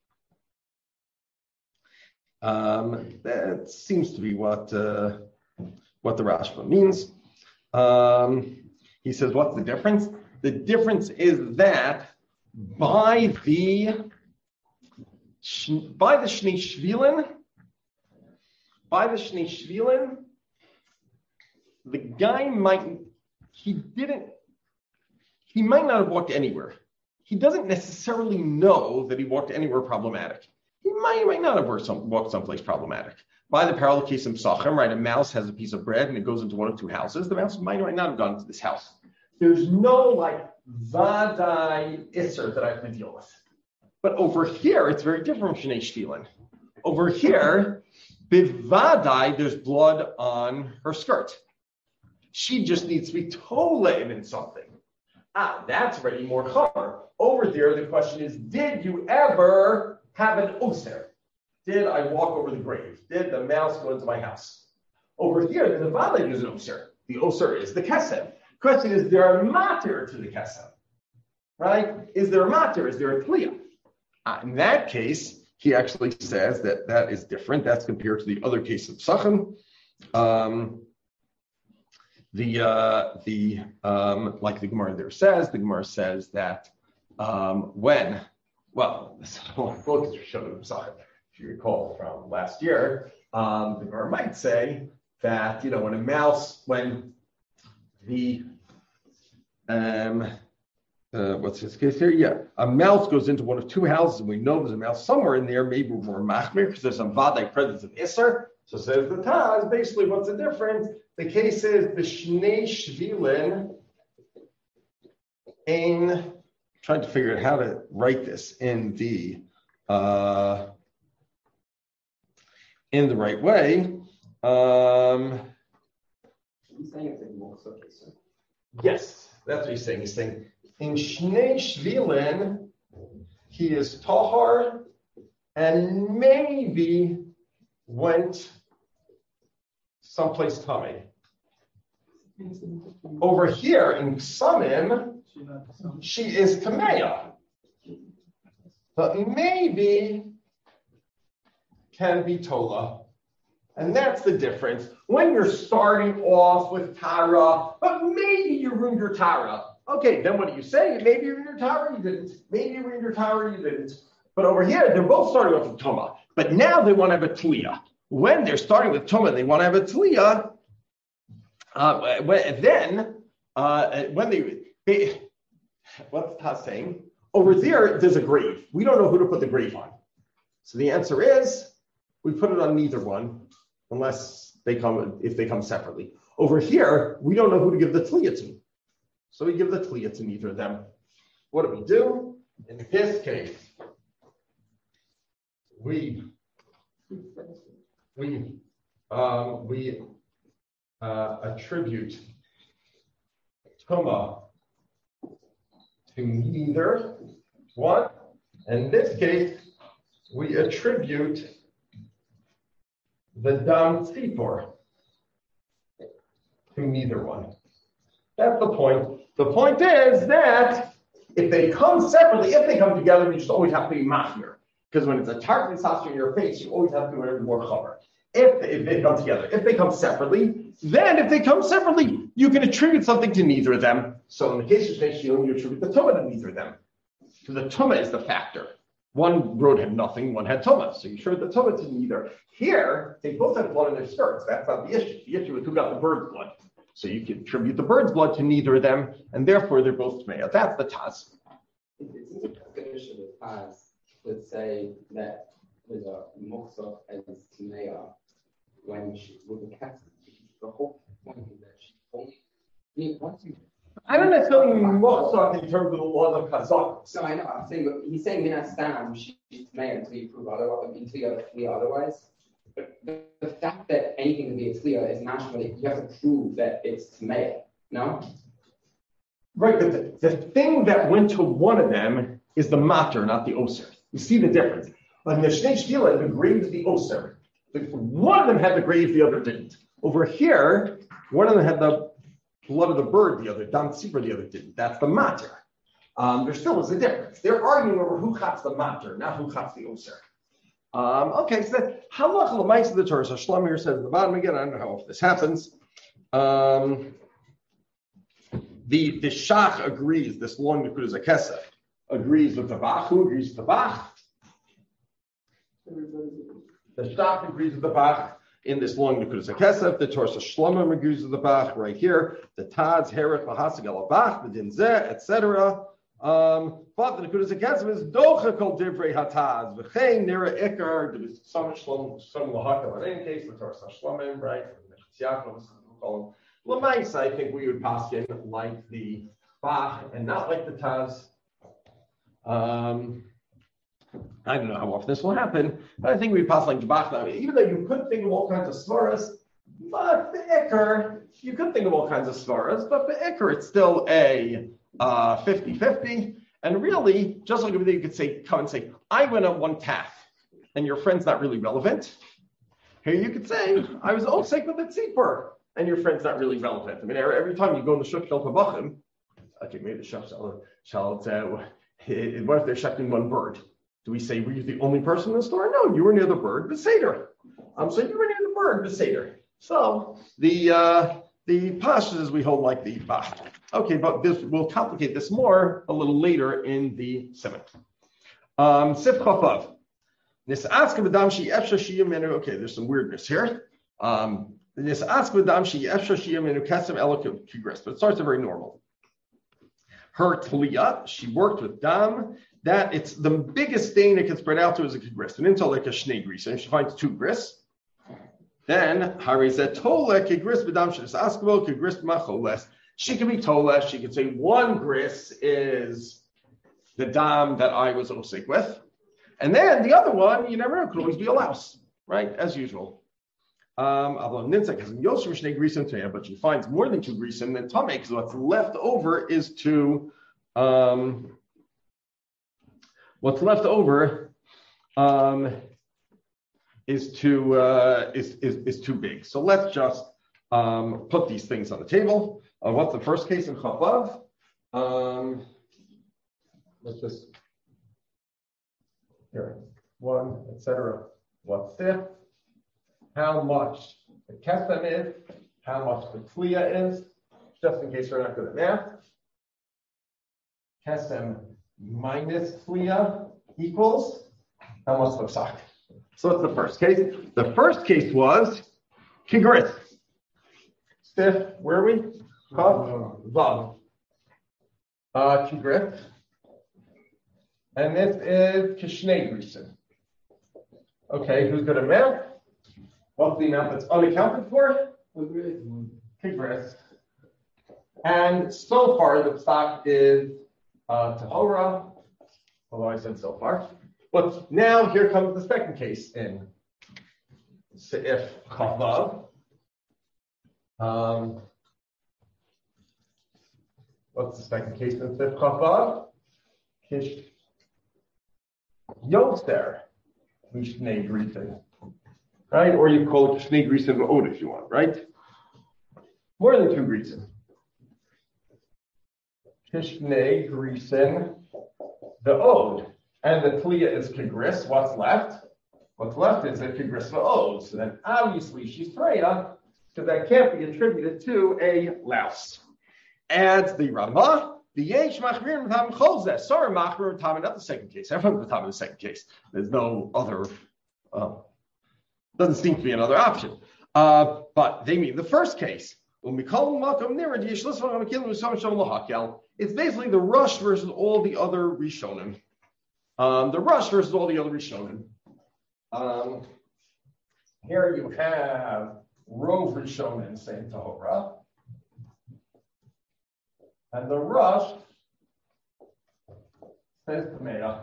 um, that seems to be what uh, what the Rashba means. Um, he says, what's the difference? The difference is that by the by the Shnei Shvilin, by the Shnei Shvilin, the guy might he didn't. He might not have walked anywhere. He doesn't necessarily know that he walked anywhere problematic. He might, might not have walked, some, walked someplace problematic. By the parallel case in Pesachim, right, a mouse has a piece of bread and it goes into one of two houses. The mouse might or might not have gone into this house. There's no like vadai isser that I have to deal with. But over here, it's very different from Shnei Shvilin. Over here, bivadai, there's blood on her skirt. She just needs to be tolev in something. Ah, that's already more chomer. Over there, the question is, did you ever have an oser? Did I walk over the grave? Did the mouse go into my house? Over here, there's a valley, there's an oser. The oser is the kesem. Question is, is there a mater to the kesem? Right? Is there a mater? Is there a kliya? Ah, in that case, he actually says that that is different. That's compared to the other case of Pesachim. Um, The uh, the um, like the Gemara there says, the Gemara says that um, when, well, this book is shown if you recall from last year, um, the Gemara might say that you know when a mouse, when the um, uh, what's his case here? Yeah, a mouse goes into one of two houses, and we know there's a mouse somewhere in there. maybe we're more machmir because there's some vadai presence of Isser. So says the Taz, basically what's the difference? The case is the Shnei Shvilin in, trying to figure out how to write this in the uh, in the right way. Um, He's saying it's a Moksa case. yes, that's what he's saying. He's saying in Shnei Shvilin, he is Tahar and maybe went someplace tummy. Over here in Samim, she is Kameya. But maybe can be Tola. And that's the difference. When you're starting off with Tara, but maybe you ruined your Tara. Okay, then what do you say? Maybe you ruined your Tara, you didn't. Maybe you ruined your Tara, you didn't. But over here, they're both starting off with Tuma. But now they want to have a Tliya. When they're starting with Tuma, they want to have a Tliya. Uh, when, then, uh, when they, they, what's Taz saying? Over there, there's a grave. We don't know who to put the grave on. So the answer is, we put it on neither one, unless they come, if they come separately. Over here, we don't know who to give the Tliya to. So we give the Tliya to neither of them. What do we do? In this case, we, we, um, we uh, attribute Tuma to neither one. In this case, we attribute the Dam Tzipor to neither one. That's the point. The point is that if they come separately, if they come together, you just always have to be machmir. Because when it's a target saucer in your face, you always have to be more chavar. If, if they come together, if they come separately, then if they come separately, you can attribute something to neither of them. So in the case of Shnei Shilim, you attribute the Tumah to neither of them. So the Tumah is the factor. One road had nothing, one had Tumah. So you attribute the Tumah to neither. Here, they both had blood in their skirts. That's not the issue. The issue is who got the bird's blood. So you can attribute the bird's blood to neither of them, and therefore they're both Tmeya. That's the Taz. It seems like a good issue with Taz. Let's say that there's a Moksa as Tmeya when she was a cat. The whole point is that she only need once you. I don't necessarily mean Moksa in terms of the laws of Kazakh. So I know, I'm saying, but he's saying Minastam, she's Tmeya until you prove otherwise, until you have a Tmeya otherwise. But the, the fact that anything can be a Tmeya is naturally, you have to prove that it's Tmeya, no? Right, but the, the thing that went to one of them is the matter, not the oser. You see the difference. On the Shnei Shvila, the grave is the oser. One of them had the grave, the other didn't. Over here, one of them had the blood of the bird, the other, Dam Tzipor, the other didn't. That's the matter. Um, there still is a difference. They're arguing over who chats the matter, not who chats the oser. Um, okay, so that halach l'mais of the Torah. So Shlomo here says at the bottom again. I don't know how often this happens. Um, the the shach agrees. This long Nekudas HaKesef agrees with the Bach. Who agrees with the Bach? The shach agrees with the Bach in this long Nekudas HaKesef. The Torah Shlomo agrees with the Bach right here. The Taz Heret Mahasig El Bach the Dinzeh et cetera. Um, but the Nekudas HaKesef is docha kol divrei hataz v'chein nira ikar. There was some Shlomo, some lahaka, but in any case, the Torah Shlomo, right? L'mais, I think we would pass in like the Bach and not like the Taz. Um, I don't know how often this will happen, but I think we pass like the Bach. Even though you could think of all kinds of svaras, but the ikar, you could think of all kinds of svaras, but the ikar, it's still a Uh, fifty-fifty, and really, just like over there, you could say, come and say, I went on one path, and your friend's not really relevant. Here you could say, I was osek with the tzipor, and your friend's not really relevant. I mean, every time you go in the shuk shel tabachim, okay, maybe the shuk shel, shel, what if they're shucking one bird? Do we say, were you the only person in the store? No, you were near the bird, the seder. Um, so you were near the bird, the seder. So, the, uh, the pashas we hold like the Bach. Okay, but this we'll complicate this more a little later in the seventh. Um, Sif Chafav. Okay, there's some weirdness here. Um, but it starts very normal. Her Tliya, she worked with Dam. That it's the biggest stain it can spread out to is a kigris, and into like a shnei gris. And if she finds two gris, then Harizet Tola kigris b'dam shenis askabo kigris macholes. She can be tola. She can say one gris is the dam that I was osik with, and then the other one, you never know, could always be a louse, right? As usual. Um, but she finds more than two grisim, then tame, because what's left over is to um, what's left over um, is too uh, is, is is too big. So let's just um, put these things on the table. Uh, what's the first case in Chavav? Um, let's just here one, et cetera. What's there? how much the kesem is, how much the tliya is, just in case we're not good at math. Kesem minus tliya equals how much the psak. So what's the first case? The first case was kigris. Stiff, where are we? Vav. Vav. Uh, kigris. And this is kishnei grisen. Okay, who's good at math? What's the amount that's unaccounted for? Kigris. And so far, the psak is uh, tahora, although I said so far. But now here comes the second case in Seif Chavav. Um, what's the second case in Seif Chavav? Kish Yoser Mishnei Grisen. Right? Or you call it Mishnei Grisen Od if you want, right? More than two Grisen. Kishnei Grisen the Od. And the tliya is kigris. What's left? What's left is a kigris va'od. So then obviously she's freya, because that can't be attributed to a louse. Adds the Ramah, the yesh machmir v'tam cholzeh. Sorry, machmir v'tam, not the second case. Everyone's v'tam in the second case. There's no other, uh, doesn't seem to be another option. Uh, but they mean the first case. It's basically the rush versus all the other rishonim. Um, the rush versus all the other Rishonim. Um, here you have Rov Rishonim saying Tahora. And the rush says Tmeya.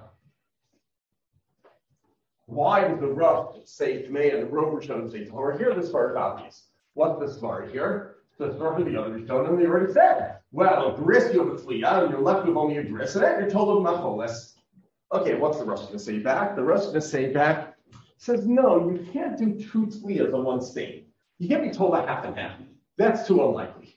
Why does the rush say Tmeya and the Rov Rishonim say Tahora? Here the Svar is obvious. What's the Svar here? The Svar for the other Rishonim, they already said. Well, a gris, you have a tliya, and you're left with only a gris, and then you're told of macholes. Okay, what's the Rosh going to say back? The Rosh going to say back says, no, you can't do two tliyas on one stain. You can't be told a half and half. That's too unlikely.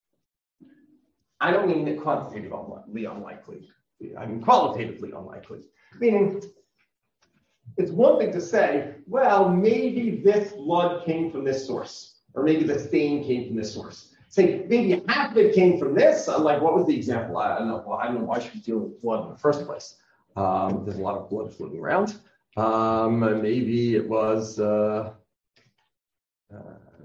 I don't mean it quantitatively unlikely. I mean qualitatively unlikely. Meaning, it's one thing to say, well, maybe this blood came from this source, or maybe the stain came from this source. Say, maybe half of it came from this. I'm like, what was the example? I don't know. Well, I don't know why should we deal with blood in the first place. Um, there's a lot of blood floating around. Um, maybe it was uh, uh,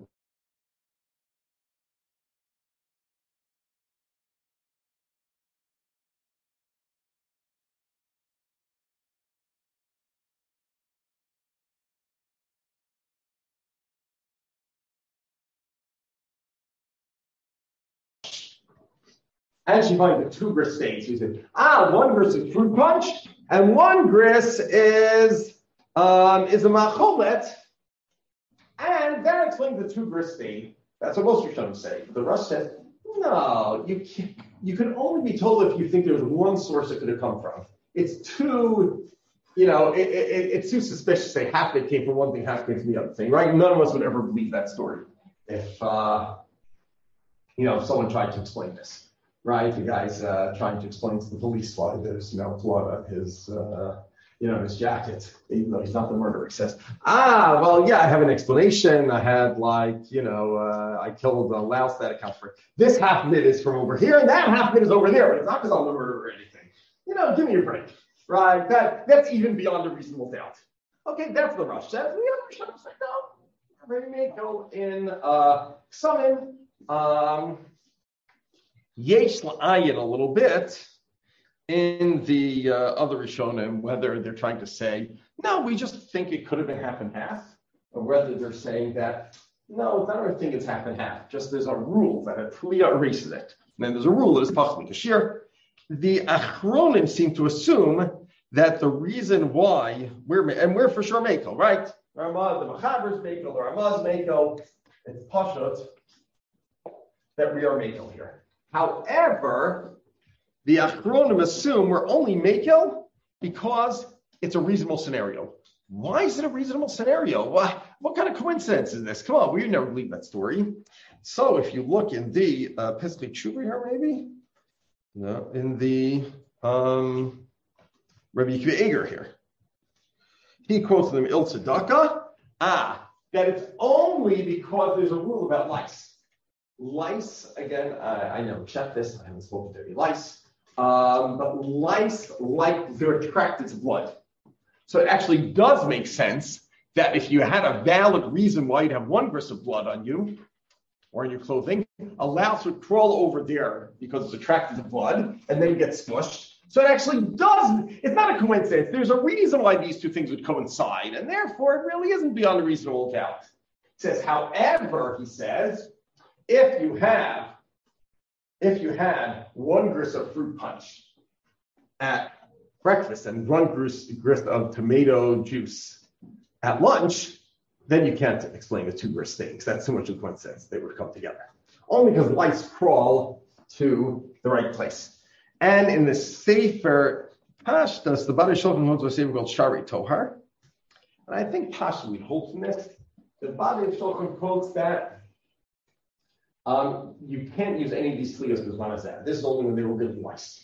and she finds the two gris stains. She said, ah, one gris is fruit punch, and one gris is um, is a macholet, and that explains the two gris stain. That's what most Rishonim say. The Rush says, no, you can't, you can only be told if you think there's one source it could have come from. It's too, you know, it, it, it's too suspicious to say half of it came from one thing, half came from the other thing, right? None of us would ever believe that story if, uh, you know, if someone tried to explain this. Right, the guy's uh, trying to explain to the police why there's no blood on his, uh, you know, his jacket, even though he's not the murderer. He says, "Ah, well, yeah, I have an explanation. I had, like, you know, uh, I killed a louse that accounts for it. This half of it is from over here, and that half of it is over there. But it's not because I'm the murderer or anything. You know, give me a break, right? That that's even beyond a reasonable doubt. Okay, that's the Rush says. The other Rishonim say no. They may go in uh, summon." Um, Yesh la'ayin a little bit in the uh, other Rishonim, whether they're trying to say, no, we just think it could have been half and half, or whether they're saying that, no, it's not a thing it's half and half, just there's a rule that a tliya erases it. And then there's a rule that is pachmi kashir. The Achronim seem to assume that the reason why we're, and we're for sure Mekel, right? Ramah, the Machaber's Mekel, the Ramah's Mekel, it's Pashut that we are Mekel here. However, the Achronim assume we're only Mekel because it's a reasonable scenario. Why is it a reasonable scenario? What, what kind of coincidence is this? Come on, we never believe that story. So if you look in the uh, Pesach Tshuva here, maybe? No, in the um, Rabbi Akiva Eger here. He quotes them Il Tzedakah. Ah, that it's only because there's a rule about lice. Lice, again, uh, I never checked this, I haven't spoken to any lice, um, but lice, like, they're attracted to blood. So it actually does make sense that if you had a valid reason why you'd have one bris of blood on you, or in your clothing, a louse would crawl over there because it's attracted to blood, and then get smushed. So it actually does, it's not a coincidence. There's a reason why these two things would coincide, and therefore it really isn't beyond a reasonable doubt. It says, however, he says, if you have, if you had one grist of fruit punch at breakfast and one grist, grist of tomato juice at lunch, then you can't explain the two grist things. That's too much of a coincidence. They would come together. Only because lice crawl to the right place. And in the Sefer Pashtas, the Badi Shulchan holds a Sefer called Shari Tohar. And I think Pashta we hold from this. The Badi Shulchan quotes that um, you can't use any of these tlios as one as that. This is only when they were really lice.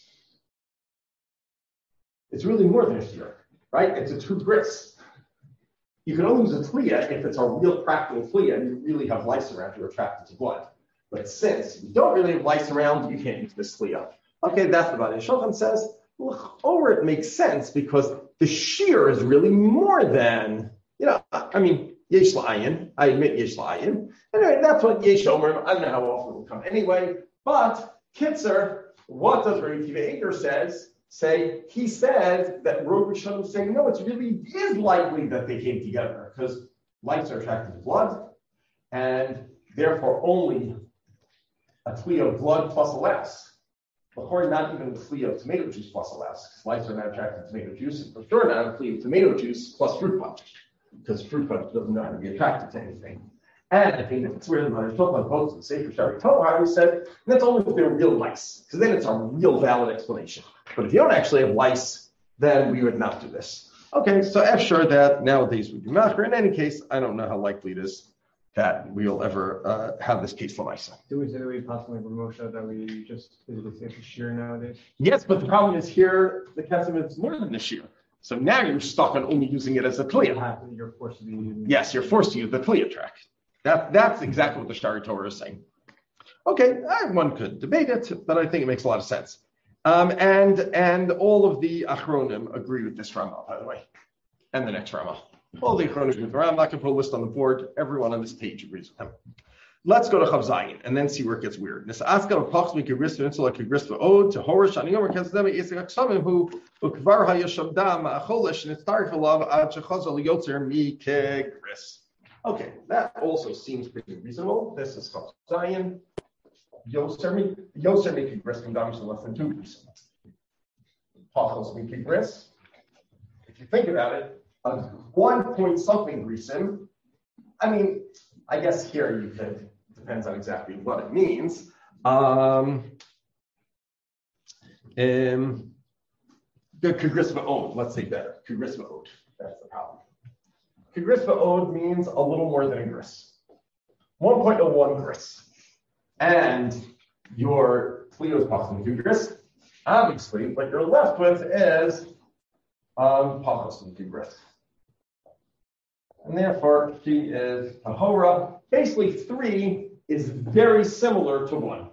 It's really more than a shear, right? It's a two grist. You can only use a tlia if it's a real practical tlia and you really have lice around, you're attracted to blood. But since you don't really have lice around, you can't use this tlia. Okay, that's the Badi Shulchan says, look, over it makes sense because the shear is really more than, you know, I mean, yesh la'ayin, I admit yesh la'ayin. Anyway, that's what yesh omer, I don't know how often it will come anyway, but Kitzer, what does Rabbi Akiva Eiger says? Say, he says that Rosh Hashanah is saying, no, it really is likely that they came together because lice are attracted to blood, and therefore only a tli of blood plus a louse. Or not even a tli of tomato juice plus a louse, because lice are not attracted to tomato juice, and for sure not a tli of tomato juice plus fruit punch, because fruit punch doesn't know how to be attracted to anything. And I think that's where the Shulchan quotes the Sefer Shari Tohar, we said, that's only if they're real lice, because then it's a real valid explanation. But if you don't actually have lice, then we would not do this. Okay, so I'm sure that nowadays we do macher. In any case, I don't know how likely it is that we'll ever uh, have this case for Lamaisa. Do we say that we possibly for Moshe that we just physically say for shear nowadays? Yes, but the problem is here, the Kesef is more than the shear. So now you're stuck on only using it as a tliya. You're forced to be using it. Yes, you're forced to use the tliya track. That, that's exactly what the Shari Torah is saying. Okay, I, one could debate it, but I think it makes a lot of sense. Um, and and all of the Achronim agree with this Ramah, by the way, and the next Ramah. All the Achronim agree with the Ramah. I'm not going to put a list on the board. Everyone on this page agrees with him. Let's go to Chav Zayin and then see where it gets weird. This aska of Pachmi Kigris Insula Kigris Ode to Horish and Yomer Kazdemi Isak Samim who Ukvar Hayashabdam Acholish and it's Tarifalav Ad Shechazal Yotzer Mi Kigris. Okay, that also seems pretty reasonable. This is Chav Zayin. Yoser Yoser Mi Kigris from Damish less than two percent. Pachos Mi Kigris. If you think about it, uh, one point something grisim. I mean, I guess here you could, depends on exactly what it means. Um, um, the Kigrisma Ode, let's say better. Kigrisma Ode, that's the problem. Kigrisma Ode means a little more than a gris. one point oh one gris. And your Cleo's Pachos Kigris, obviously, what you're left with is um, Pachos Kigris. And therefore, she is Tahora. Basically, three is very similar to one.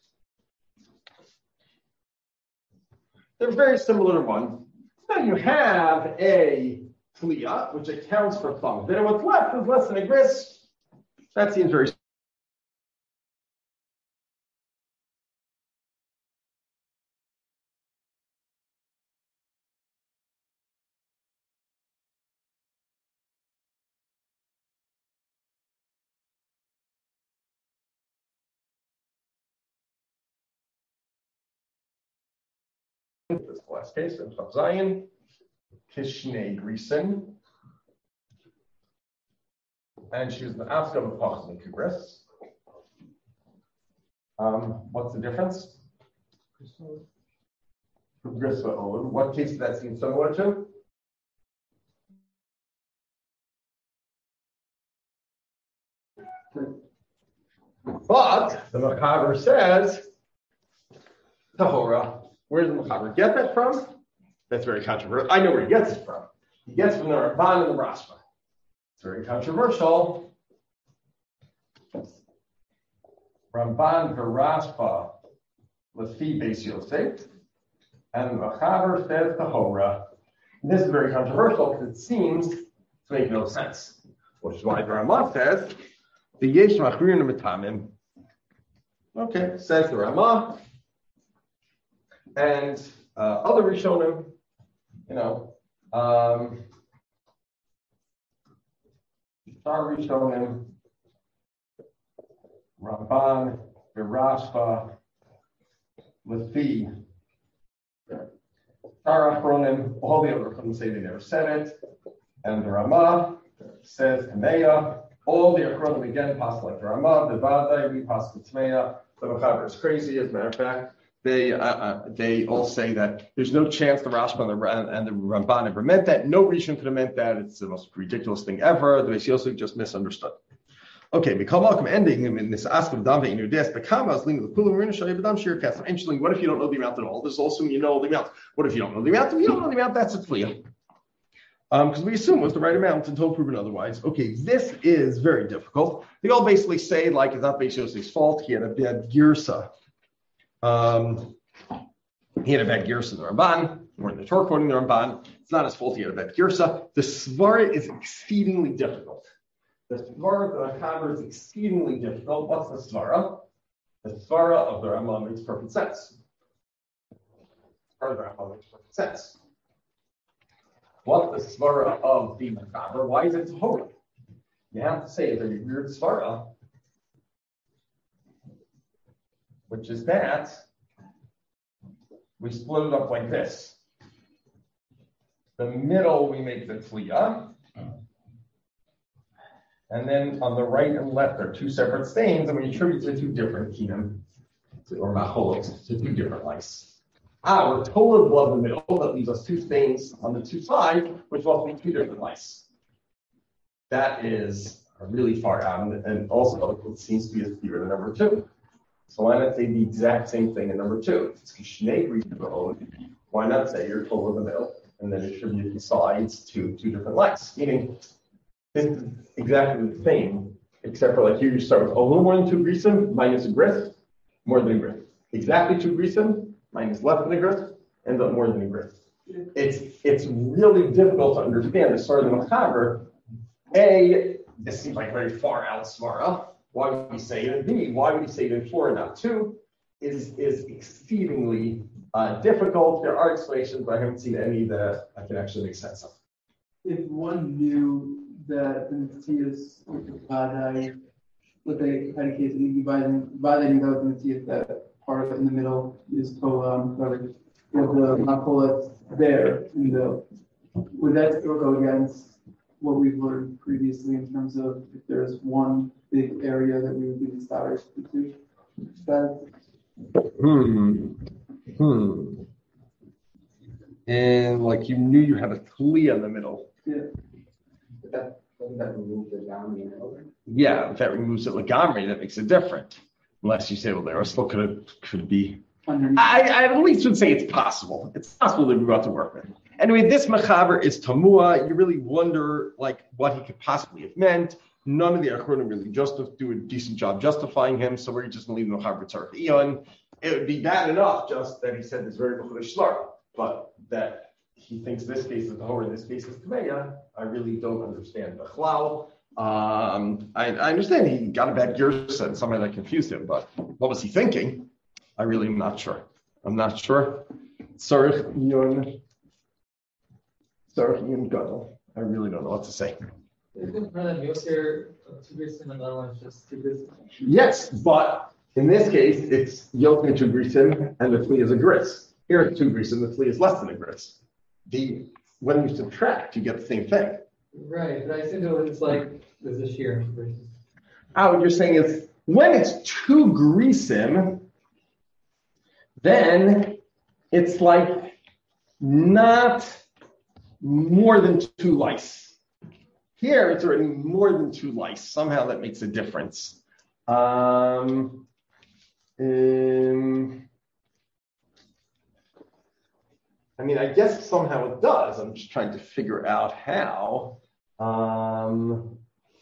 They're very similar to one. Now you have a Tliya, which accounts for thumb. Then what's left is less than a gris. That seems very this last case in Chav Zayin, Kishnei Grisen, and she was the Aska of Pachos and Kigris. Um, what's the difference? Grisva Ode. What case does that seem similar to? But the Machaber says Tahora. Where does the Machaber get that from? That's very controversial. I know where he gets it from. He gets it from the Ramban and the Rashba. very controversial. Ramban Garashpa Lefi Beis Yosef, and Machaber says Tahora. This is very controversial because it seems to make no sense, which is why the Ramah says the Yesh Machririn Mitamim. Okay, says the Ramah, and uh, other Rishonim, you know, um, Shar Rishonim, Ramban, Gerashpa, Lefi, Shar Achronim, all the other Achronim say they never said it, and the Ramah says Tameya. All the Achronim again pass like the Ramah, the Vadai, we pass the Tameya. The Machaber is crazy, as a matter of fact. They uh, uh, they all say that there's no chance the Rashba and the, and the Ramban ever meant that. No Rishon could have meant that. It's the most ridiculous thing ever. The Beis Yosef just misunderstood. Okay, we come welcome ending in this ask of Dam in your desk. The Kamas leaning the Pulim Rina Shayab Dam Shir Kas. Interesting. What if you don't know the amount at all? This is also you know the amount. What if you don't know the amount? If you don't know the amount, that's a tzliya. Um, because we assume it was the right amount until proven otherwise. Okay, this is very difficult. They all basically say like it's not Beis Yosef's fault. He had a bad girsa. Um, he had a bad girsa in the Ramban. We're in the Torah quoting the Ramban. It's not his fault. He had a bad girsa. The svara is exceedingly difficult. The svara of the Machaber is exceedingly difficult. What's the svara? The svara of the Ramban makes perfect sense. Part of the Ramban makes perfect sense. What's the svara of the Machaber? Why is it Tahora? You have to say it's a weird svara, which is that we split it up like this. The middle we make the tzliya, and then on the right and left are two separate stains, and we attribute to two different kinam or macholot, to two different lice. Ah, we're total above the middle. That leaves us two stains on the two sides, which will be two different lice. That is really far out, and, and also it seems to be a theory in number two. So why not say the exact same thing in number two? It's why not say you're total in the middle and then attribute the sides to two different lights? Meaning, this is exactly the same, except for like here you start with a little more than two grisim minus a grith, more than a grith. Exactly two grisim minus less than a grith, ends up more than a grith. It's it's really difficult to understand the sort of the Machaber. A, this seems like very far out svara. Why would we say it in B? Why would we say it in four and not two? Is is exceedingly uh, difficult. There are explanations, but I haven't seen any that I can actually make sense of. If one knew that the Matthias Vadai, what they had a case of violating those Matthias, that part in the middle is Tolam covered. You have the Makola there in the, would that still go against what we've learned previously in terms of if there's one big area that we would be the stars to? Hmm. Hmm. And like you knew you had a tli in the middle. Yeah. But that doesn't that remove the Gamri and over? Yeah, if that removes it Lagamri, that makes it different. Unless you say, well, there still could could be. I, I at least would say it's possible. It's possible that we got to work with. Anyway, this Machaber is Tamua. You really wonder like what he could possibly have meant. None of the Achronim really just do a decent job justifying him, so we're just going to leave the Machaber Tzarech Eon. It would be bad enough just that he said this very B'chudash Shlar, but that he thinks this case is Tahor and this case is Tameya, I really don't understand. B'chlal. Um, I, I understand he got a bad girsa and somebody that confused him, but what was he thinking? I really am not sure. I'm not sure. Tzarech Eon. Tzarech Eon Gadol. I really don't know what to say. Isn't one of them Yoser two grisim and the other one is just two grisim? Yes, but in this case, it's Yoter two grisim and the flea is a gris. Here it's two grisim, the flea is less than a gris. The when you subtract, you get the same thing. Right, but I assume it's like there's a shear versus. Ah, what you're saying is when it's two grisim, then it's like not more than two lice. Here, it's already more than two lice. Somehow that makes a difference. Um, um, I mean, I guess somehow it does. I'm just trying to figure out how. um,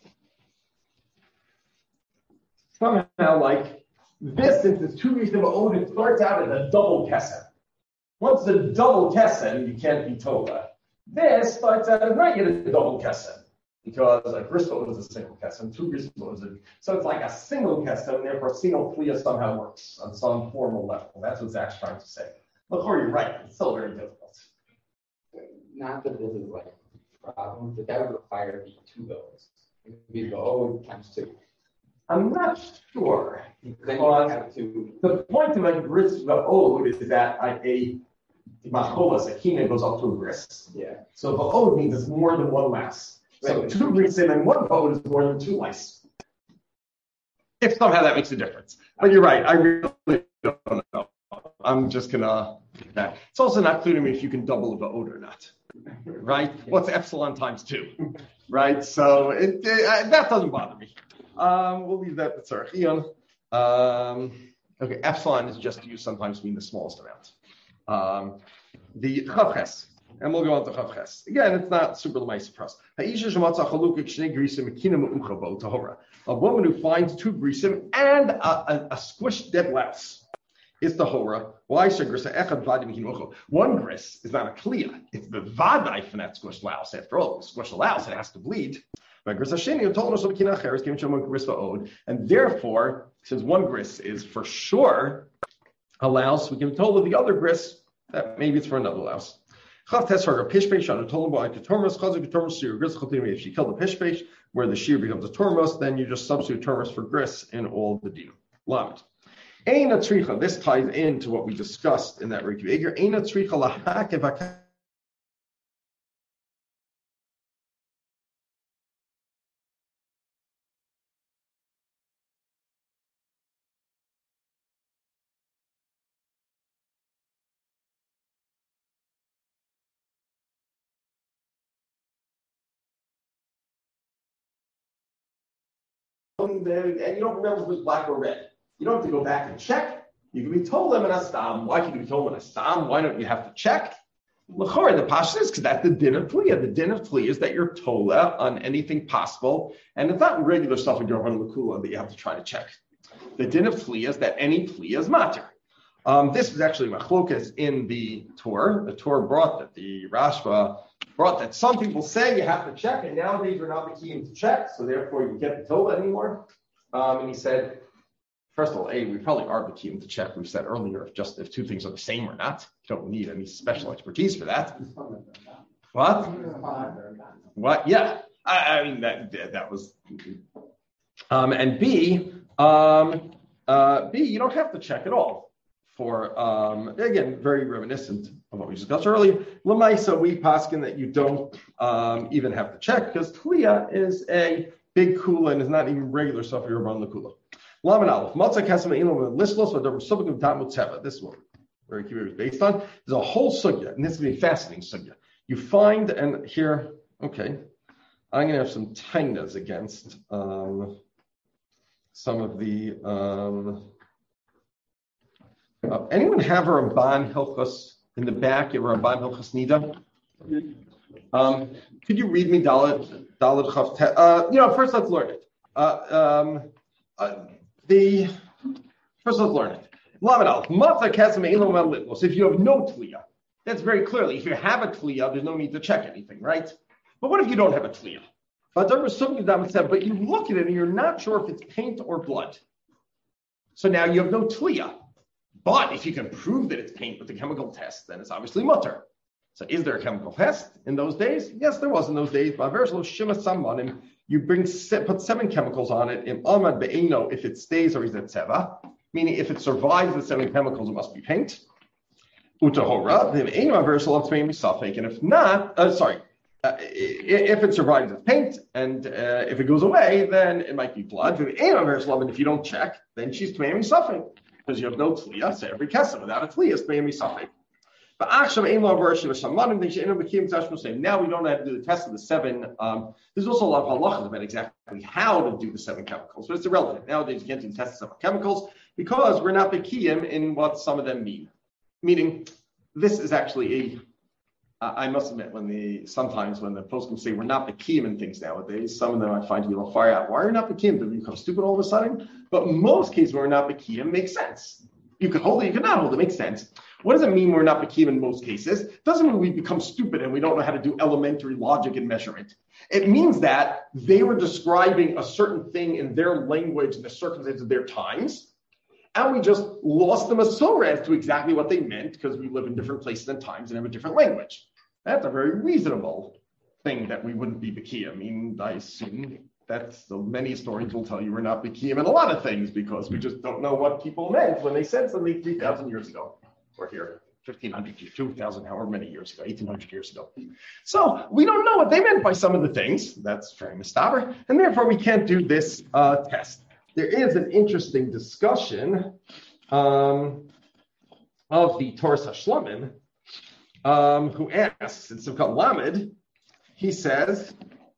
somehow like this, since it's two reasonable owed, it starts out as a double kesem. Once it's a double kesem, you can't be tola. This starts out as not yet a double kesem. Because a gristle is a single kesem, two gristle is a, so it's like a single kesem, and therefore single clear somehow works on some formal level. That's what Zach's trying to say. Look, you're right, it's still very difficult. Not that this is like a problem, but that would require to be two goals. It would be the O times two. I'm not sure. Then you would have two. The point of a gris the ode is that like a macholas, a kina goes up to a gris. Yeah. So the ode means it's more than one mass. So two grisim and one ode is more than two lice. If somehow that makes a difference. But you're right, I really don't know. I'm just gonna that. It's also not clear to me if you can double the ode or not. Right? What's epsilon times two? Right? So it, it uh, that doesn't bother me. Um, we'll leave that to Tzarech. Um Okay, epsilon is just used sometimes to mean the smallest amount. Um, the chavches. And we'll go on to Chavches. Again, it's not super l'maisa for us. A woman who finds two grisim and a, a, a squished dead louse is the hora. Why one gris is not a kliya. It's the vadai from that squished louse. After all, the squished louse, it has to bleed. And therefore, since one gris is for sure a louse, we can tell the other gris that maybe it's for another louse. If she killed the pishpesh, where the shear becomes a tormos, then you just substitute tormos for gris in all the din. Lamed. Eina tricha. This ties into what we discussed in that Rikiv Eger. Eina tricha lahak. And you don't remember if it was black or red. You don't have to go back and check. You can be told them in Astam. Why can you be told in Astam? Why don't you have to check? L'chorah, the pasha is because that's the din of Tliya. The din of Tliya is that you're tola on anything possible, and it's not regular stuff in your Lakula that you have to try to check. The din of Tliya is that any Tliya is matter. Um, this was actually machlokas in the Torah. The Torah brought that the Rashba brought that some people say you have to check, and nowadays you're not the key to check, so therefore you can't be told anymore. Um, and he said, first of all, A, we probably are the key to check. We've said earlier, if just if two things are the same or not, you don't need any special expertise for that. What? What? Yeah, I, I mean that that was. Um, and B, um, uh, B, you don't have to check at all. For um, again, very reminiscent of what we discussed earlier. L'maisa, we paskin that you don't um, even have to check because Tliya is a big kula and is not even regular stuff you're on the kula. Laman Aleph, Matzah Kasem Eilam Lislos V'Davar Subak of Talmud Teva. This is what very Kibbutz is based on. There's a whole sugya, and this is a fascinating sugya. You find, and here, okay, I'm going to have some tainas against um, some of the. Um, Uh, anyone have a Ramban Hilchos in the back? You have a Ramban Hilchos Nida? Um, could you read me Dalet Dalet Chav? Uh, you know, first let's learn it. Uh, um, uh, the first let's learn it. Lamed Aleph. Matzah Kasem Eilam Litlos. If you have no Tliya, that's very clearly. If you have a Tliya, there's no need to check anything, right? But what if you don't have a Tliya? But you look at it and you're not sure if it's paint or blood. So now you have no Tliya. But if you can prove that it's paint with the chemical test, then it's obviously mutter. So is there a chemical test in those days? Yes, there was in those days. You bring put seven chemicals on it. In Amad Be'eno, if it stays or is it seva, meaning if it survives the seven chemicals, it must be paint. Utahora, the Be'eno versal of Tmeim Misafek, and if not, uh, sorry, uh, if it survives, it's paint, and uh, if it goes away, then it might be blood. The Be'eno versal, and if you don't check, then she's Tmeim Misafek. Because you have no tliya, so every kesem without a tliya is tmeim misafek. But now we don't have to do the test of the seven. Um, there's also a lot of halachas about exactly how to do the seven chemicals, but it's irrelevant. Nowadays you can't do the test of seven chemicals because we're not bekiyim in what some of them mean. Meaning, this is actually I must admit, when the sometimes when the poskim say we're not Bekim in things nowadays, some of them I find to be a little far out. Why are you not Bekim? Did we become stupid all of a sudden? But most cases where we're not Bekim makes sense. You can hold it, you cannot hold it, makes sense. What does it mean we're not Bekim in most cases? It doesn't mean we become stupid and we don't know how to do elementary logic and measurement. It means that they were describing a certain thing in their language and the circumstances of their times, and we just lost them as so as to exactly what they meant because we live in different places and times and have a different language. That's a very reasonable thing that we wouldn't be Bekim. I mean, I assume that so many historians will tell you we're not Bekim in a lot of things because we just don't know what people meant when they said something three thousand years ago. Or here, fifteen hundred, two thousand, however many years ago, eighteen hundred years ago. So we don't know what they meant by some of the things. That's very mistaber, and therefore we can't do this uh, test. There is an interesting discussion um, of the Torah Hashlamim, um, who asks, in Simchat Lamed, he says,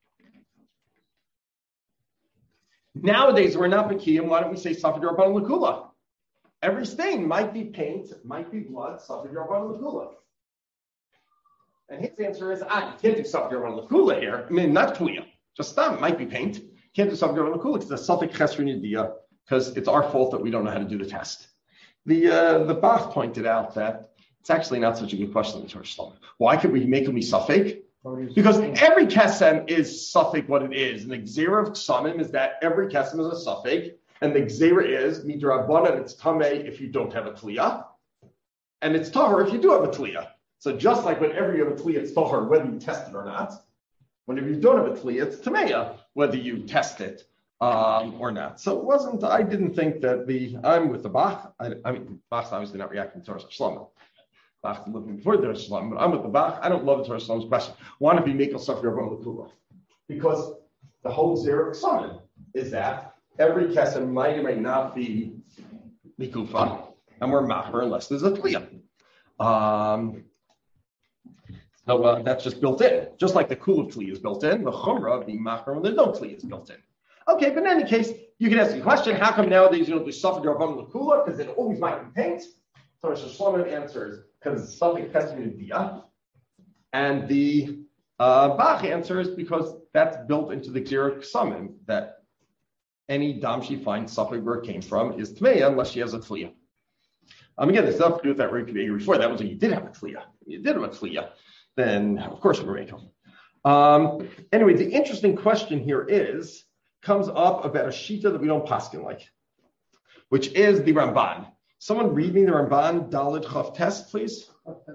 nowadays we're not Bekim, why don't we say Safed Rabban L'Kula? Every stain might be paint, might be blood, Safed Rabban L'Kula. And his answer is, ah, you can't do Safed Rabban L'Kula here. I mean, not Kuya, just Stam, might be paint. Can't do Safed Rabban L'Kula because it's a Safek Chesron Yediyah, because it's our fault that we don't know how to do the test. The uh, the Bach pointed out that it's actually not such a good question in the Torah Shalom. Why could we make them be Safek? Because every Kesem is Safek what it is. And the Gzera of Ksamim is that every Kesem is a Safek. And the Gzera is, Midrabanan, it's Tameh if you don't have a Tliyah. And it's Tahor if you do have a Tliyah. So just like whenever you have a Tliyah, it's Tahor, whether you test it or not. Whenever you don't have a Tliyah, it's Tameya, whether you test it um, or not. So it wasn't, I didn't think that the, I'm with the Bach. I, I mean, Bach's obviously not reacting to Torah Shlomo. Bach's living before Torah Shlomo, but I'm with the Bach. I don't love the Torah Shlomo's question. Want to be Mekel Safed Rabban L'Kula? Because the whole Gzera of Ksamim is that every kesem might or may not be mikufa, and we're machmer unless there's a tliyah. Um, so uh, that's just built in. Just like the kul of tliyah is built in, the chumrah of being machmer when there's no tliyah is built in. Okay, but in any case, you can ask the question, how come nowadays you don't do Safed Rabban L'Kula? Because it always might be paint. So Shlomo answers, because it's something Chesron Yediyah. And the uh, Bach answers, because that's built into the Gzera Ksamim, that any dam she finds Safek where it came from is Tmeya unless she has a Tliyah. Um, again, there's nothing to do with that Rei Kiva before. That was when you did have a Tliyah. You did have a Tliyah, then of course we're making. Um Anyway, the interesting question here is, comes up about a Shita that we don't paskin like, which is the Ramban. Someone read me the Ramban, Daled Chav Tes, please.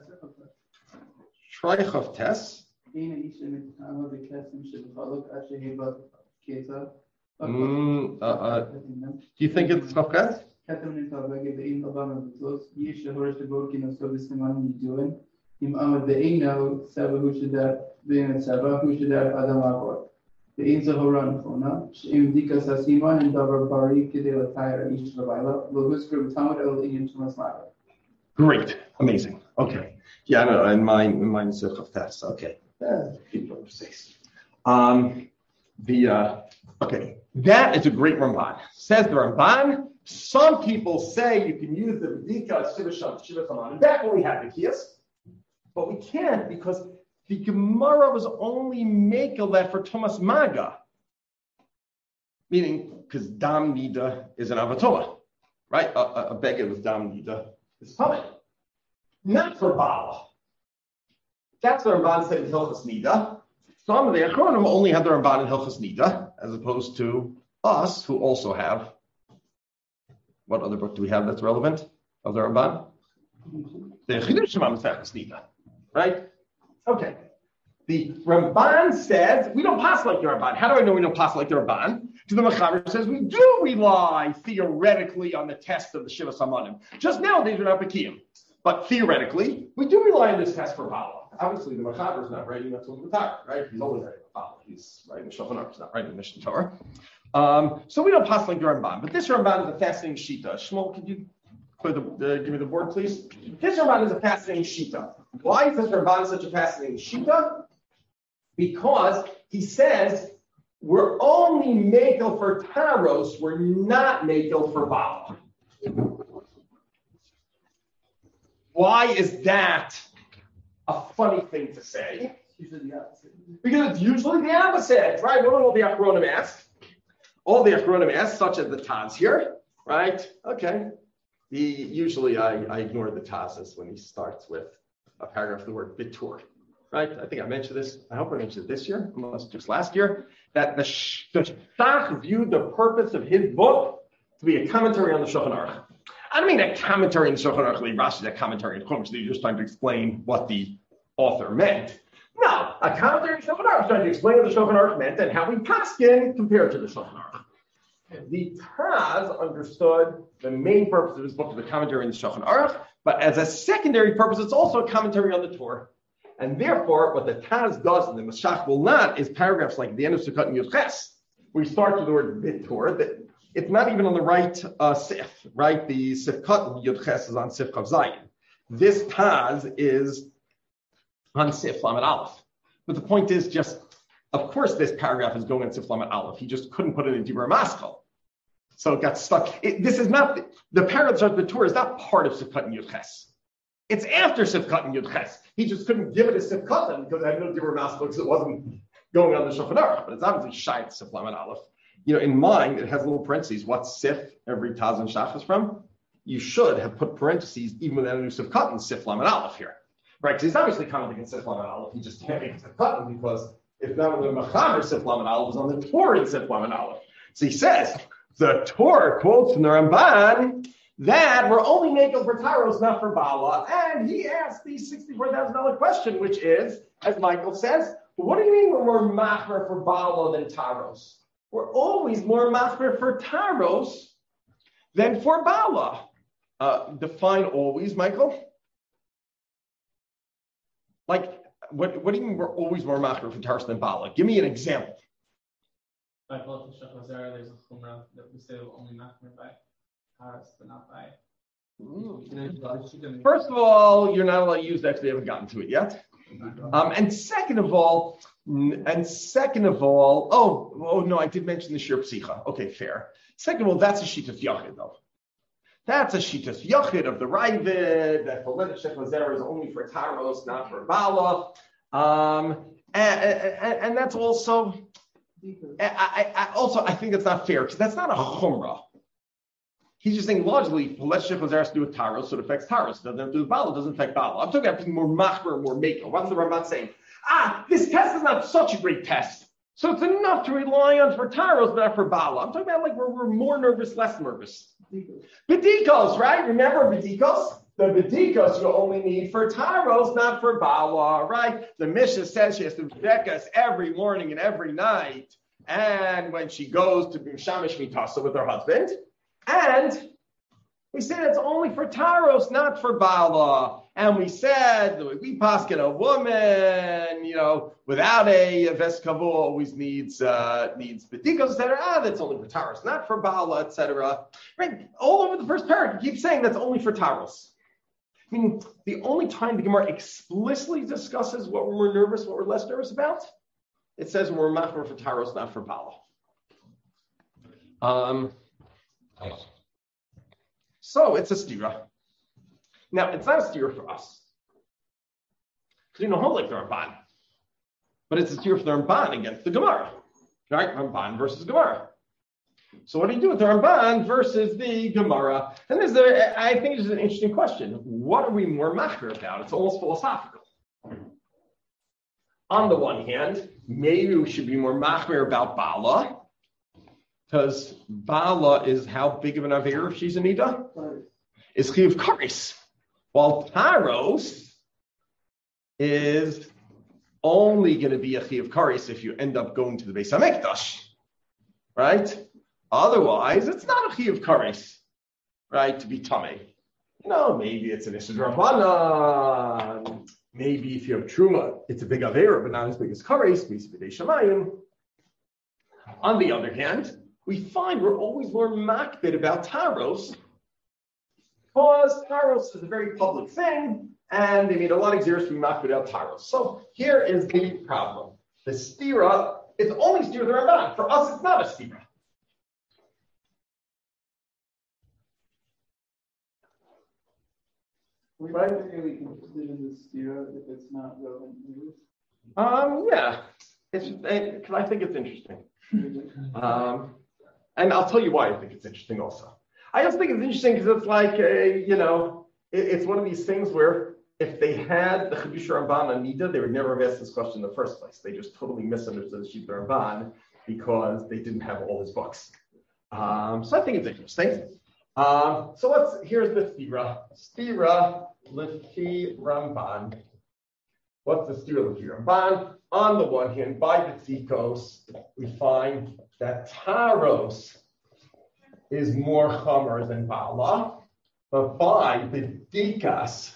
Try Chav Tes. Mm, uh, uh, do you think it's Chav Tes? Great, amazing. Okay, yeah, I know. And mine, mine is Chav Tes. Okay, um, the uh, okay. That is a great Ramban. Says the Ramban, some people say you can use the B'dika Shivasham Shivasaman back when we had the Kiyas, but we can't because the Gemara was only makel that for Thomas Maga. Meaning, because Dam Nida is an Avatola, right? A, a, a beggar with Dam Nida is coming. Not for Baal. That's what Ramban said in Hilchas Nida. Some of the Achronim only have the Ramban and Hilchas Nida, as opposed to us, who also have. What other book do we have that's relevant of the Ramban? The Chidush Shema Mesechus Nida, right? Okay. The Ramban says we don't pass like the Ramban. How do I know we don't pass like the Ramban? Because the Mechaber says we do rely theoretically on the test of the Shiva Samanim. Just nowadays we're not Bekiyim, but theoretically we do rely on this test for Bala. Obviously, the Mechaber is not writing Netzul Matar, right? He's only writing Bala. He's writing Shulchan Aruch. He's not writing Mishnah Torah. Um, so we don't pass like the Ramban. But this Ramban is a fascinating shita. Shmuel, could you put the, uh, give me the board, please? This Ramban is a fascinating shita. Why is this Ramban such a fascinating shita? Because he says we're only makel for Taros, we're not makel for Bala. Why is that a funny thing to say. It's usually the opposite. Because it's usually the opposite, right? What do all the Achronim ask? All the Achronim ask, such as the Taz here, right? Okay. The, usually I, I ignore the Tazes when he starts with a paragraph of the word bitur, right? I think I mentioned this. I hope I mentioned it this year, unless just last year, that the, the Shach viewed the purpose of his book to be a commentary on the Shulchan Aruch. I don't mean a commentary on the Shulchan Aruch, like Rashi, that commentary in Chumash, that you're just trying to explain what the author meant. No, a commentary on the Shulchan Aruch trying to explain what the Shulchan Aruch meant and how we paskin compared to the Shulchan Aruch. The Taz understood the main purpose of his book to the commentary on the Shulchan Aruch, but as a secondary purpose, it's also a commentary on the Torah. And therefore, what the Taz does, and the Mashach will not, is paragraphs like the end of Sukkot and Yud Ches. We start with the word bitur, that it's not even on the right uh, sif, right? The Sifkat and Yud Ches is on Sif Chav Zayin. This Taz is on Sif Lamed Aleph. But the point is just, of course, this paragraph is going on Sif Lamed Aleph. He just couldn't put it in Dibur Maskal. So it got stuck. It, this is not, the paragraph of the Torah is not part of Sifkat and Yud Ches. It's after Sifkat and Yud Ches. He just couldn't give it a Sifkat because it had no Dibur Maskal because it wasn't going on the Shulchan Aruch. But it's obviously Shayat Sif Lamed Aleph. You know, in mine, it has little parentheses. What Sif every Taz and Shach is from? You should have put parentheses even without a new Sifkat and Sif Lamed Aleph here. Right? Because he's obviously commenting on Sif Lamed Aleph. He just can't make a Sifkat because if not, the Machaber Sif Lamed Aleph is on the Torah in Sif Lamed Aleph. So he says, the Torah quotes from the Ramban that we're only making for Taros, not for Bala. And he asked the sixty-four thousand dollars question, which is, as Michael says, what do you mean we're more machmer for Bala than Taros? We're always more machmer for Taros than for Bala. Uh, define always, Michael. Like, what, what do you mean we're always more machmer for Taros than Bala? Give me an example. By both the Shach Hazara, there's a chumrah that we say will only machmer by Taras, but not by. Mm. First of all, you're not allowed to use that because we haven't gotten to it yet. Um, and second of all, and second of all, oh, oh no, I did mention the Shir Psicha. Okay, fair. Second of all, that's a Shitas Yachid though. That's a Shitas Yachid of the Ravid, that Folenet Shech Lazer is only for Taros, not for Bala. Um, and, and, and that's also, I, I, I also, I think that's not fair because that's not a Chumrah. He's just saying logically, let's shift what's has to do with Taros, so it affects Taros. It doesn't have to do with Bala, it doesn't affect Bala. I'm talking about being more machmer, more maker. What's the Ramban saying? Ah, this test is not such a great test. So it's enough to rely on for Taros, but not for Bala. I'm talking about like where we're more nervous, less nervous. Bedikos, right? Remember Bedikos? The Bedikos you only need for Taros, not for Bala, right? The Mishnah says she has to check us every morning and every night. And when she goes to Shamish Mitasa with her husband. And we said it's only for Taros, not for Bala. And we said we paskin a woman, you know, without a Veskavu always needs uh, needs Bedikos, et cetera. Ah, that's only for Taros, not for Bala, et cetera. Right? All over the first paragraph, you keep saying that's only for Taros. I mean, the only time the Gemara explicitly discusses what we're nervous, what we're less nervous about, it says we're machmer for Taros, not for Bala. Um. So it's a stira. Now, it's not a stira for us. Because you don't hold like the Ramban. But it's a stira for the Ramban against the Gemara. Right? Ramban versus Gemara. So what do you do with the Ramban versus the Gemara? And this is, a, I think, this is an interesting question. What are we more machmer about? It's almost philosophical. On the one hand, maybe we should be more machmer about Bala. Because Bala is how big of an Aveir if she's a Nida? Is Chiv Karis. While Taros is only going to be a Chiv Karis if you end up going to the Beis HaMikdash. Right? Otherwise, it's not a Chiv Karis. Right? To be Tameh. You know, maybe it's an Issa D'Rabbanan. Maybe if you have Truma, it's a big Aveir, but not as big as Karis. On the other hand, we find we're always more makbid about Taros because Taros is a very public thing, and they made a lot of exeris to be makbid about Taros. So here is the problem. The stira is only stira the Ramban. For us, it's not a stira. We might really consider the stira if it's not relevant news? Um, yeah, it's because I think it's interesting. Um, and I'll tell you why I think it's interesting also. I just think it's interesting because it's like, a, you know, it, it's one of these things where if they had the Chedush Ramban on Nida, they would never have asked this question in the first place. They just totally misunderstood the Shita Ramban because they didn't have all his books. Um, so I think it's interesting. Um, so let's, here's the Stira. Stira Lefi Ramban. What's the Stira Lefi Ramban? On the one hand, by the Tzikos, we find that Taros is more Chomer than Bala, but by the Dikas,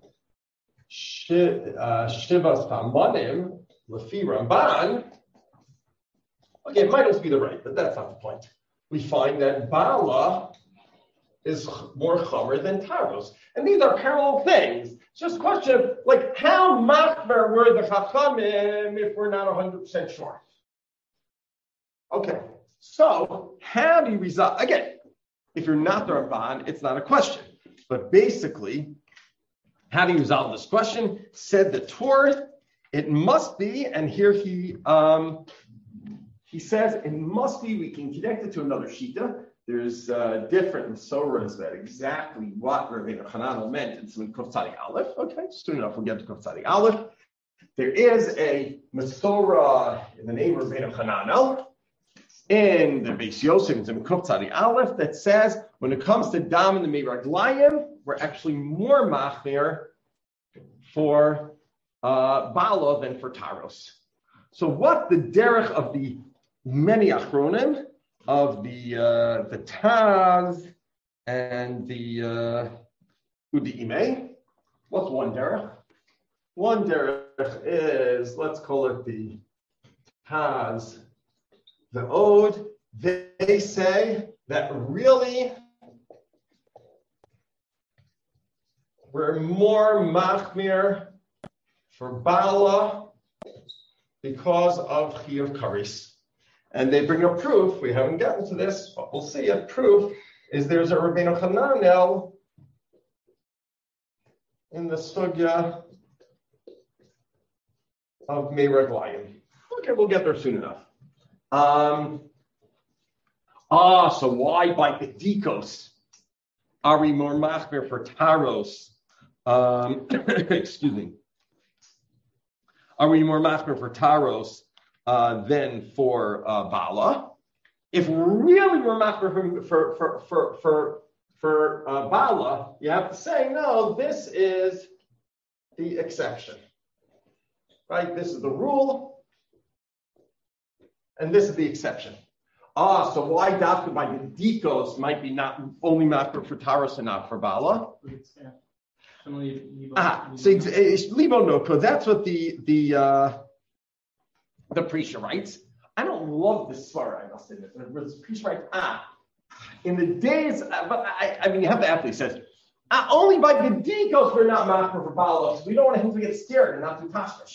Shivas Hamanim, Lefi Ramban, okay, it might also be the right, but that's not the point. We find that Bala is more Chomer than Taros. And these are parallel things. It's just a question of, like, how machmer were the Chachamim if we're not one hundred percent sure? Okay, so how do you resolve? Again, if you're not the Ramban, it's not a question. But basically, how do you resolve this question? Said the Torah, it must be, and here he um, he says it must be, we can connect it to another Shita. There's uh, different Masoras that exactly what Rabbeinu Hananel meant in some Kuf Tzadik Aleph. Okay, soon enough we'll get to Kuf Tzadik Aleph. There is a Masora in the name of Rabbeinu Hananel in the Beis Yosef in some Kuf Tzadik Aleph that says when it comes to Dam and the Meiraglayim, we're actually more machmir for uh, Bala than for Taros. So what the derech of the many Achronim of the uh, the Taz and the uh, Udiime. What's one derech? One derech is, let's call it the Taz, the Ode. They, they say that really we're more machmir for Bala because of Chiyuv Karis. And they bring a proof, we haven't gotten to this, but we'll see a proof, is there's a Rabbeinu Hananel in the Sugya of Meiraglayim. Okay, we'll get there soon enough. Um, ah, so why by Gedikos are we more machmir for Taros? Um, excuse me. Are we more machmir for Taros Uh, than for uh, Bala? If really we're machmir for for for for for uh, Bala, you have to say no. This is the exception, right? This is the rule, and this is the exception. Ah, so why dafka by the Dikos might be not only machmir for Taros and not for Bala? Ah, so Libo no, because that's what the the. Uh, The Prisha writes, I don't love this svara, I must admit. But the Prisha writes, ah, in the days, but I, I mean, you have the athlete says, ah, only by Gedikos we're not machmir for Balos. We don't want him to get scared and not do tashmish.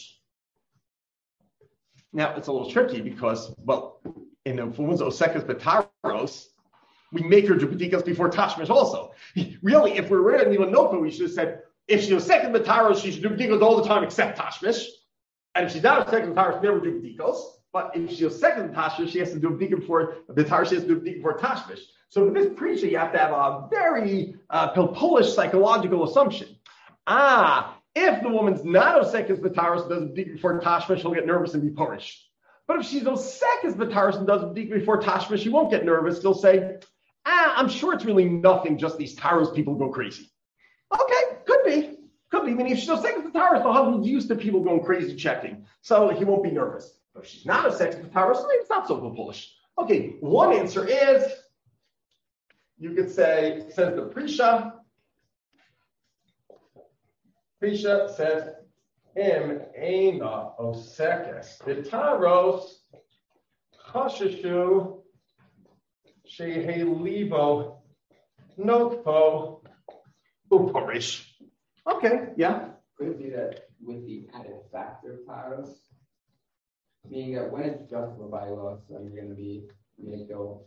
Now, it's a little tricky because, well, in the Fumunzo Osekas Bataros, we make her do Gedikos before tashmish also. Really, if we were in Nilanofa, we should have said, if she was second Bataros, she should do Gedikos all the time except tashmish. And if she's not a second Tashmish, never do B'dikos. But if she's a second Tashmish, she has to do a B'dikos before the Tashmish, she has to do a B'dikos before Tashmish. So for this preacher, you have to have a very uh, Polish psychological assumption. Ah, if the woman's not a second B'taros and does a B'dikos before Tashmish, she'll get nervous and be Polish. But if she's a second B'taros and does a B'dikos before Tashmish, she won't get nervous. She'll say, ah, I'm sure it's really nothing, just these Taros people go crazy. Okay, could be. Could be. I mean, if she's a sex Taurus, the husband's used to people going crazy checking, so he won't be nervous. But if she's not a sex Taurus, maybe it's not so bullish. Okay, one answer is, you could say, says the Prisha, Prisha says, Im Eina Osekes, the Taros, Chashashu, Shehe Livo, Notpo, Uparish. Okay, yeah. Could it be that with the added factor of Taros, meaning that when it's just for bylaws, so you're going to be made go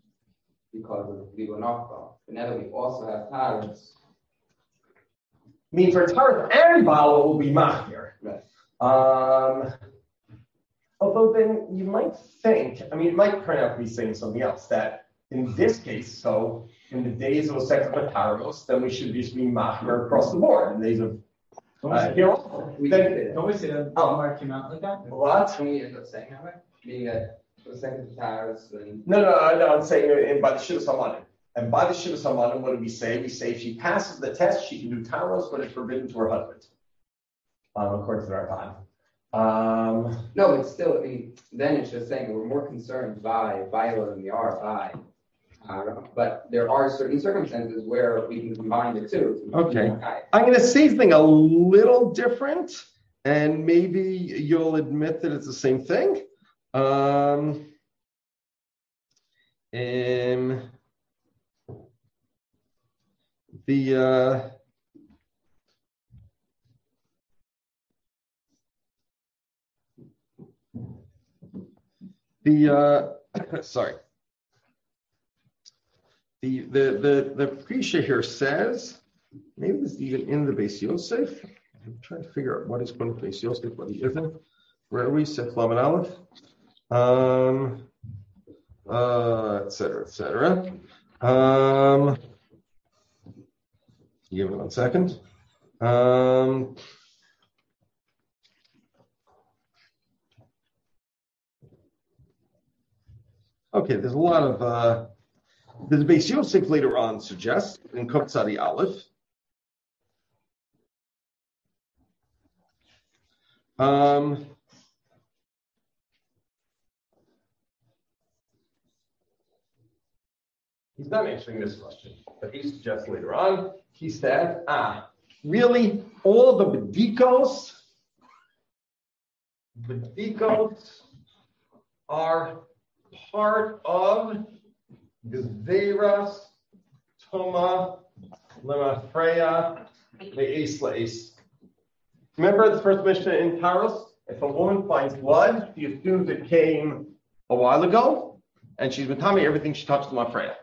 because of legal knockdown. But now that we also have Taros, mean, for Taras and Bala will be Machmir. Right. Um, although then you might think, I mean, it might turn out to be saying something else, that in this case, so in the days of sex with Taros, then we should just be Machmir across the board. In the days of uh, here, We then, did it. Don't we say that Oh. Omar came out like that? what? Can we end up saying that way? Meaning that the second tires and No, no, no, I'm saying uh, by the Shivas Hamanim. And by the Shivas Hamanim, what do we say? We say if she passes the test, she can do Taros, but it's forbidden to her husband. Um, according to the Ramban. Um, no, but still, I mean, then it's just saying we're more concerned by Viola than we are by. Uh, but there are certain circumstances where we can combine the two. Okay. I'm going to say something a little different, and maybe you'll admit that it's the same thing. Um, um, the uh, the uh, sorry. The the the the Prisha here says, maybe this is even in the Beis Yosef. I'm trying to figure out what is going to Beis Yosef, what he isn't. Where are we? Sef Lamed Aleph, um, uh, et cetera, et cetera. Um, give me one second. Um, okay, there's a lot of. Uh, The Beis Yosef later on suggests in Kuf Tzadi Aleph. Um, he's not answering this question, but he suggests later on. He said, "Ah, really? All the bedikos, bedikos are part of." Gzeras Toma Lemafreya Le'es Le'es. Remember the first Mishnah in Taros? If a woman finds blood, she assumes it came a while ago, and she's been telling me everything she touched Lemafreya.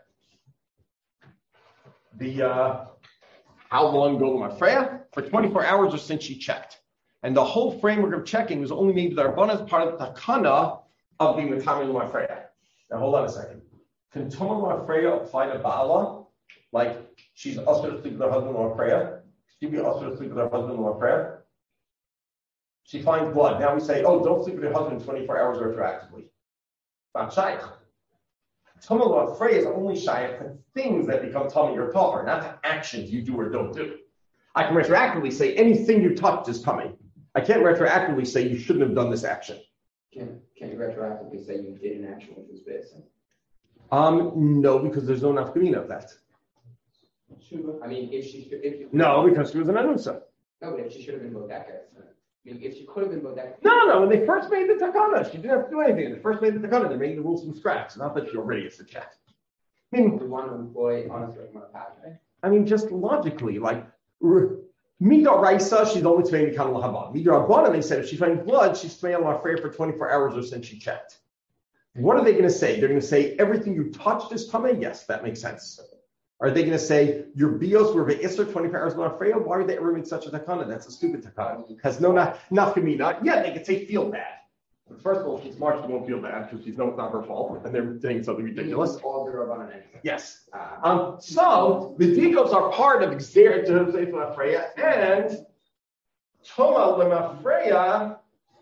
The uh, how long ago Lemafreya? For twenty-four hours or since she checked. And the whole framework of checking was only made with Rabbanan as part of the takana of the Matami Lemafreya. Now hold on a second. Can Toma Freya apply to Baala? Like she's also to sleep with her husband or Freya? She be also to sleep with her husband or Freya? She finds blood. Now we say, oh, don't sleep with your husband twenty-four hours retroactively. Not shaykh. Toma Freya is only shaykh to things that become tummy or tahar, not to actions you do or don't do. I can retroactively say anything you touched is tummy. I can't retroactively say you shouldn't have done this action. can can you retroactively say you did an action which was basic? Um, no, because there's no nafkamina of that. I mean, if she should, if you, No, because she was an anusa. no, but if she should have been bodeka, I mean, if she could have been bodeka. No, no, when they first made the takana, she didn't have to do anything. They first made the takana, they're making the rules from scratch. Not that she already is a chat. I mean, We want to employ on a certain amount of pathway. I mean, just logically, like Midar Raisa, she's only Tvei Mikan Lahaban. Midar Abana, they said if she finds blood, she's Tvei Lafreya for twenty-four hours or since she checked. What are they going to say? They're going to say everything you touched is Tameh? Yes, that makes sense. Are they going to say your bios were ve'isr twenty-four hours Lafreya? Why would they ever make such a takana? That's a stupid takana. Has no nafkamina. Yeah, they could say feel bad. But first of all, if she's smart, she won't feel bad because she knows it's not her fault, and they're saying something ridiculous. All the Rabbanan anyway. Yes. Uh, Um, so the dikos are part of Xer to Lemafreya and Toma Lemafreya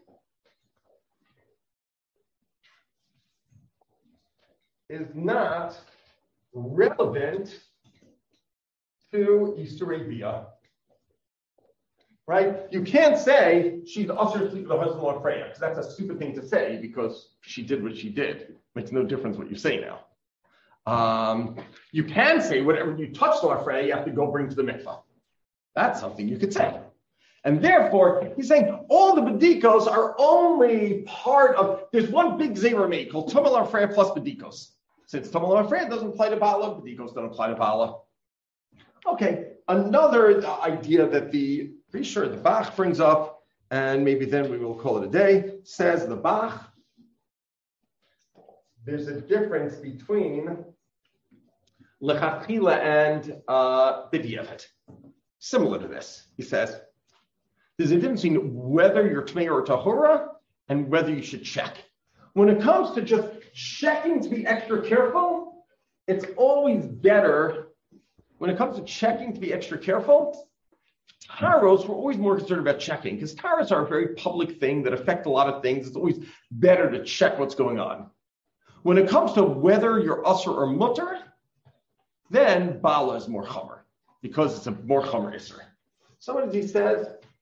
is not relevant to Easter Arabia. Right? You can't say she's usher to sleep with her husband on Freya, because that's a stupid thing to say because she did what she did. Makes no difference what you say now. Um, you can say whatever you touched on Freya, you have to go bring to the mikvah. That's something you could say. And therefore, he's saying all the bedikos are only part of, there's one big zera made called Tumal Freya plus bedikos. Since Tumal Freya doesn't apply to Bala, bedikos don't apply to Bala. Okay, another idea that the, pretty sure the Bach brings up, and maybe then we will call it a day, says the Bach, there's a difference between lechatchila and uh, b'diavad. similar to this. He says, there's a difference between whether you're Tmei or Tahora and whether you should check. When it comes to just checking to be extra careful, it's always better. When it comes to checking to be extra careful, taros, we're always more concerned about checking because taros are a very public thing that affect a lot of things. It's always better to check what's going on. When it comes to whether you're usher or mutter, then bala is more chomer because it's a more chomer isser. So what does he says?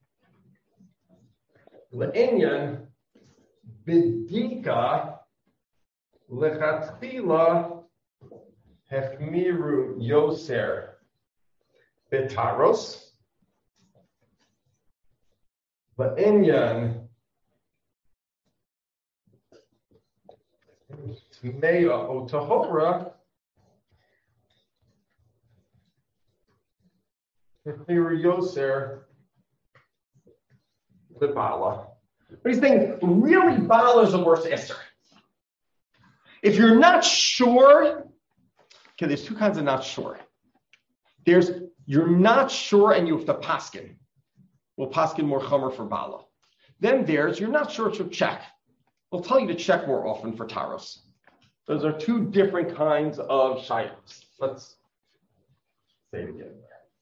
Le'inyan bidika lechatchila hefmiru yoser betaros. Le'inyan tmeya o tahora hefmiru yoser the bala. But he's saying, really, bala is the worst isser. If you're not sure, okay, there's two kinds of not sure. There's, you're not sure and you have to paskin. We'll paskin more chomer for bala. Then there's, you're not sure to check. We'll tell you to check more often for taros. Those are two different kinds of shayos. Let's say it again.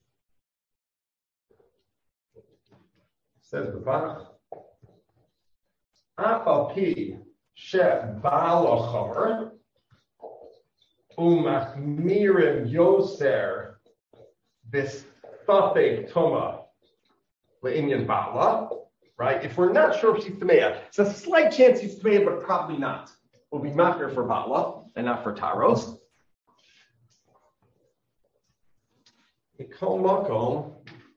Says the Bach, Apapi she bala chomer umachmirim yoser b'stafek tuma le'inyan bala. Right? If we're not sure if she's tameya, it's a slight chance she's tameya, but probably not. We'll be machmir for bala and not for taros. Ikol makom.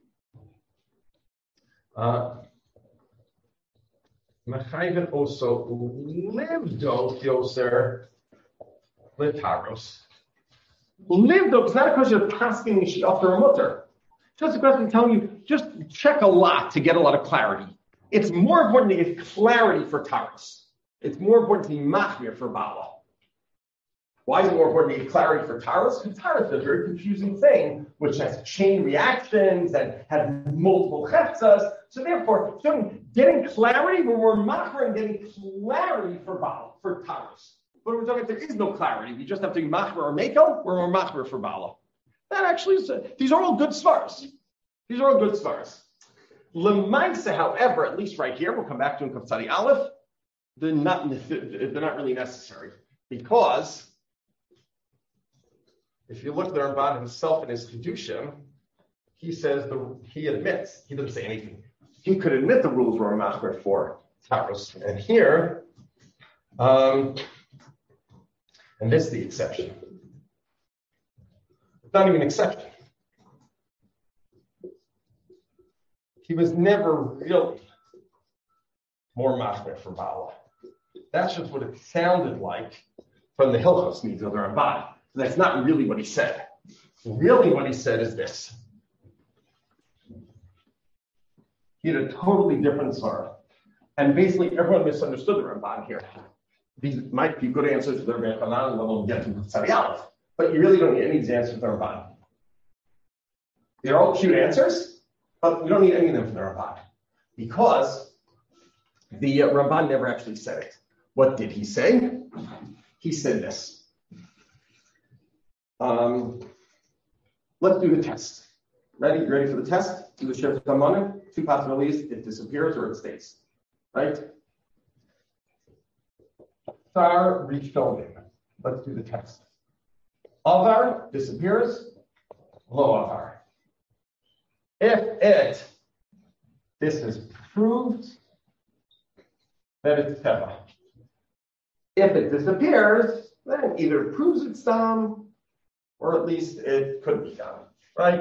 Mechayven also livdo yoser litaros. Livdo is not a question of asking she after a mutter. Just a question of telling you, just check a lot to get a lot of clarity. It's more important to get clarity for taros. It's more important to be machmir for bala. Why is it more important to get clarity for taros? Because taros is a very confusing thing, which has chain reactions and has multiple chetzas. So therefore, getting clarity, when we're machmir and getting clarity for bala, for taros. But we're talking, there is no clarity. We just have to be machmir or meko, or we're machmir for bala. That actually is, a, these are all good svars. These are all good svars. Lemaisa, however, at least right here, we'll come back to in Kaftzadi Aleph, they're not, they're not really necessary. Because if you look at the Ramban himself in his Kedushim, he says, the, he admits, he doesn't say anything. He could admit the rules were a machmir for taros. And here, um, and this is the exception. It's not even an exception. He was never really more machmir for bala. That's just what it sounded like from the Hilchos needs of the Ramban. That's not really what he said. Really what he said is this. He had a totally different svar. And basically everyone misunderstood the Ramban here. These might be good answers to the Rebbe Hanan and we'll get to Tzadi Aleph. But you really don't need any of these answers to the Ramban. They're all cute answers, but we don't need any of them from the Ramban. Because the uh, Ramban never actually said it. What did he say? He said this. Um, let's do the test. Ready? You ready for the test? Do the shift on two possibilities. It disappears or it stays. Right? Sar refilming. Let's do the test. Avar disappears. Lo avar. If it, this is proved that it's teva. If it disappears, then either it proves it's done, or at least it could be done, right?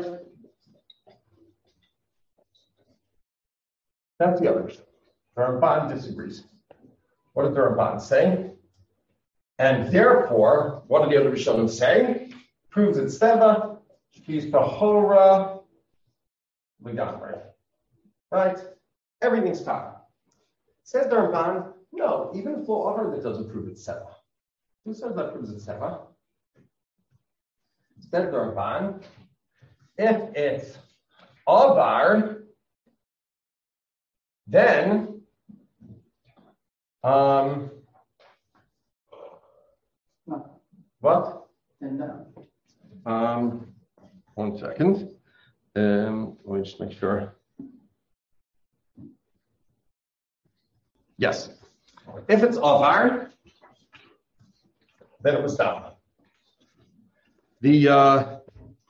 That's the other issue. The Ramban disagrees. What does the Ramban say? And therefore, what do the other Rishonim say? Proves it's teva. He's tahora ligamri, right? Everything's tava. Says the Ramban, no, even if lo avar that doesn't prove it's teva. Who says that proves it's teva? Says the Ramban, if it's avar, then um, what? And no. Um, one second. Um, let me just make sure. Yes. If it's avar, then it was dam. The uh,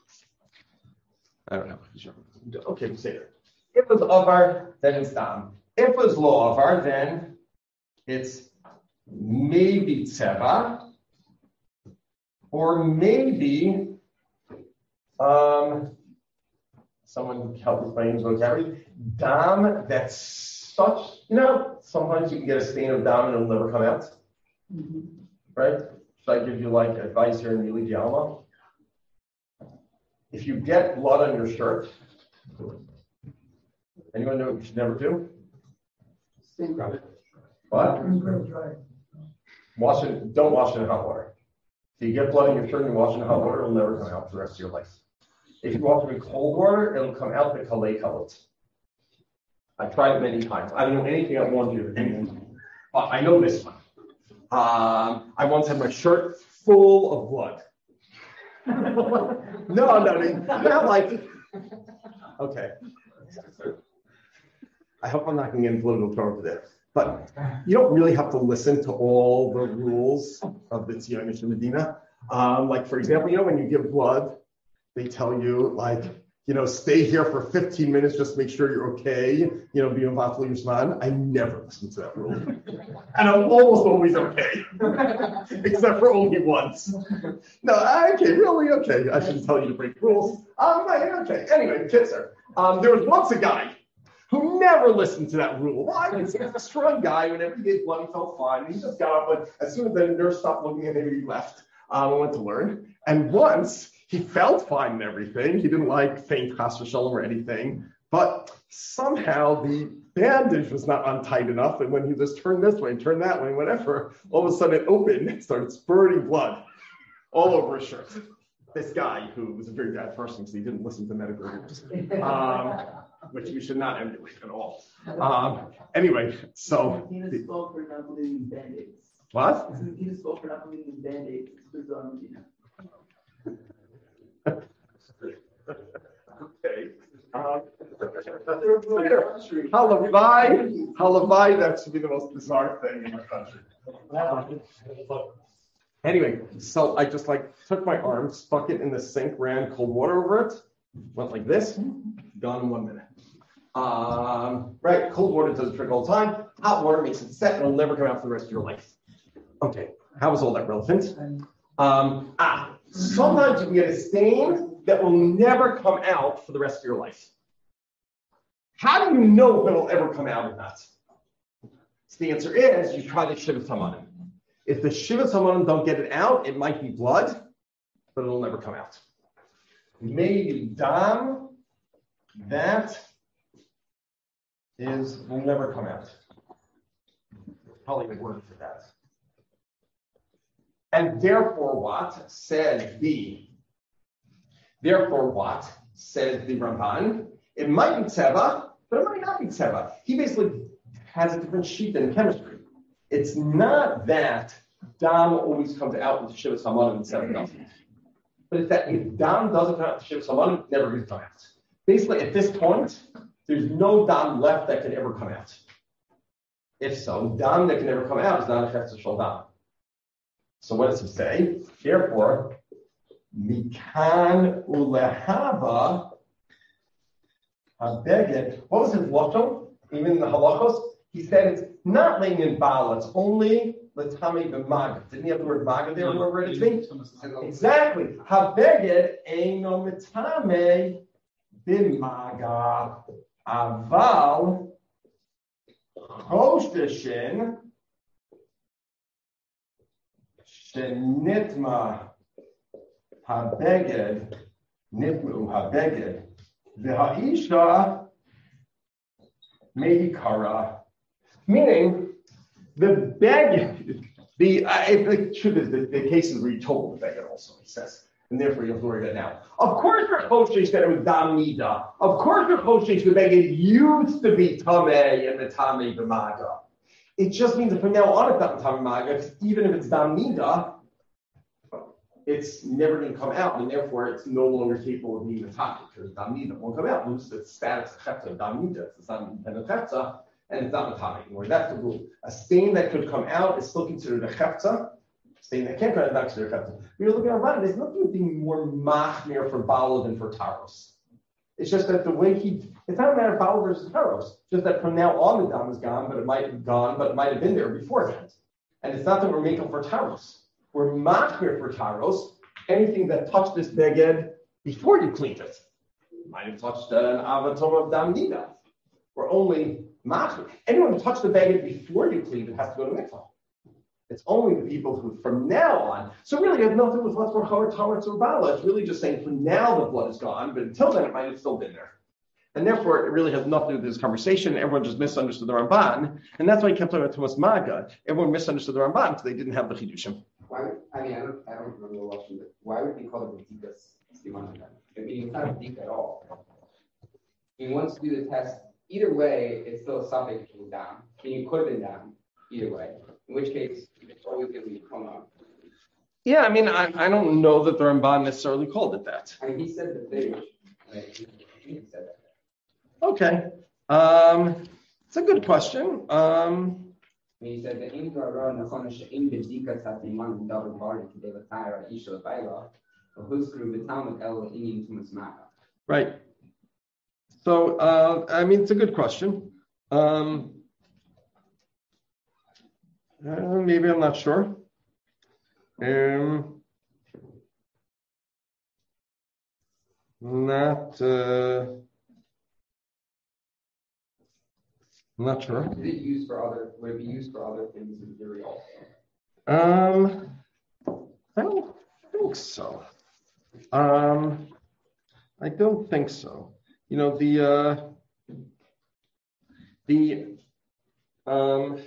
I don't know. Okay, we say it. If it was avar, then it's dam. If it was lo avar, then it's maybe tseva, or maybe um, someone help explain vocabulary. Dam that's such, you know, sometimes you can get a stain of dam and it'll never come out. Mm-hmm. Right? Should I give you like advice here in Yuli Dialma? If you get blood on your shirt, anyone know what you should never do? Stink rub it. What? Wash it, don't wash it in hot water. If you get blood on your shirt and you wash it in hot water, it'll never come out for the rest of your life. If you wash it in cold water, it'll come out the kalei colored. I've tried it many times. I don't know anything I want you to do. Uh, I know this one. Um, I once had my shirt full of blood. no, no, no, not like. Okay. I hope I'm not going to get in political trouble for this. But you don't really have to listen to all the rules of the Tziyonish Medina. Um, like, for example, you know, when you give blood, they tell you, like, you know, stay here for fifteen minutes, just make sure you're okay. You know, be Vatul Yusman. I never listen to that rule. And I'm almost always okay. Except for only once. No, okay, really? Okay. I shouldn't tell you to break rules. Um, okay. Anyway, Kitzer. Um, there was once a guy who never listened to that rule. Why? Because he was a strong guy. Whenever he gave blood, he felt fine. And he just got up, but as soon as the nurse stopped looking at him, he left um, and went to learn. And once, he felt fine and everything. He didn't like faint chas v'shalom or anything. But somehow the bandage was not untight enough. And when he just turned this way and turned that way, whatever, all of a sudden it opened and started spurting blood all over his shirt. This guy, who was a very bad person because he didn't listen to medical rules, um, which we should not emulate at all. Um, anyway, so. He was spoke for not believing in band-aids. What? He was spoke for not believing in band-aids. It's on Medina. Okay. Um, Halavai, Halavai, that should be the most bizarre thing in our country. Anyway, so I just like took my arm, stuck it in the sink, ran cold water over it, went like this, gone in one minute. Um, right, cold water doesn't trick all the time. Hot water makes it set and it'll never come out for the rest of your life. Okay, how is all that relevant? Um, ah, sometimes you can get a stain that will never come out for the rest of your life. How do you know if it'll ever come out or not? So the answer is you try the Shivas Hamanim. If the Shivas Hamanim don't get it out, it might be blood, but it'll never come out. Maybe dam, that is will never come out. Probably a word for that. And therefore what said the Therefore what says the Ramban? It might be tseva, but it might not be tseva. He basically has a different sheet than chemistry. It's not that dam always comes out with Shivas Hamanim and tseva doesn't. But it's that if dam doesn't come out with Shivas Hamanim, it never gets come out. Basically, at this point, there's no dam left that can ever come out. If so, dam that can never come out is not a Hefzer Shel dam. So what does he say? Therefore, Mikan ulehava habeged. What was his lashon? Even in the halachos, he said it's not laying in bala. It's only l'tamei b'maga. Didn't he have the word maga there? No, where it is? Exactly. Habeged eino mitamei b'maga aval choshdeshin shenitma. Habeged, nitmu habeged, v'ha'isha meikara. Meaning, the beged, the, I, the truth is, the, the cases where you told the beged also, he says. and therefore you have to worry about it now. Of course, Rav Moshe said it was Dam Nida. Of course, Rav Moshe should make it used to be Tameh and the Tameh B'Maga. It just means that from now on it's not Tameh B'Maga, even if it's Dam Nida, it's never going to come out, and therefore it's no longer capable of being a Tameh, because Dam Nida won't come out. It's the status of Chefza, Dam Nida, it's not independent Chefza, and it's not a Tameh anymore. That's the rule. A stain that could come out is still considered a Chefza. Saying that can't come back to their captain. When you're looking at Rabbanan, there's nothing being more machmir for Baal than for Taros. It's just that the way he, it's not a matter of Baal versus Taros. It's just that from now on the dam is gone, but it might have gone, but it might have been there beforehand. And it's not that we're making for Taros. We're machmir for Taros. Anything that touched this beged before you cleaned it might have touched an avatom of dam nida. We're only machmir. Anyone who touched the beged before you cleaned it has to go to mikvah. It's only the people who, from now on, so really it has nothing with what's more Chawar, Taretz, or Bala. It's really just saying from now the blood is gone, but until then it might have still been there. And therefore it really has nothing to do with this conversation. Everyone just misunderstood the Ramban, and that's why he kept talking about Tumas Maga. Everyone misunderstood the Ramban because they didn't have the Chidushim. Why would, I mean, I don't, I don't remember watching it. Why would we call it the B'dikas Siman? I mean, it's not a B'dik at all. I mean, once you do the test, either way, it's still a suffix if it was down. I mean, you could have been down, either way. In which case, it's always going to come up. Yeah, I mean, I, I don't know that the Ramban necessarily called it that. I mean, he said the thing. Like, he, he said that. Okay. Um, it's a good question. Um, I mean, he said that in Torah, Nachon she'in b'dikas hatiman v'davar bari k'dei l'tayra isha l'bayla v'huskru v'talmud el inin tumas maga. right. So, uh, I mean, it's a good question. Um, Uh, maybe I'm not sure. Um, not, uh, not sure. Is it used for other? Would it be used for other things in theory also? Um, I don't think so. Um, I don't think so. You know, the uh, the um.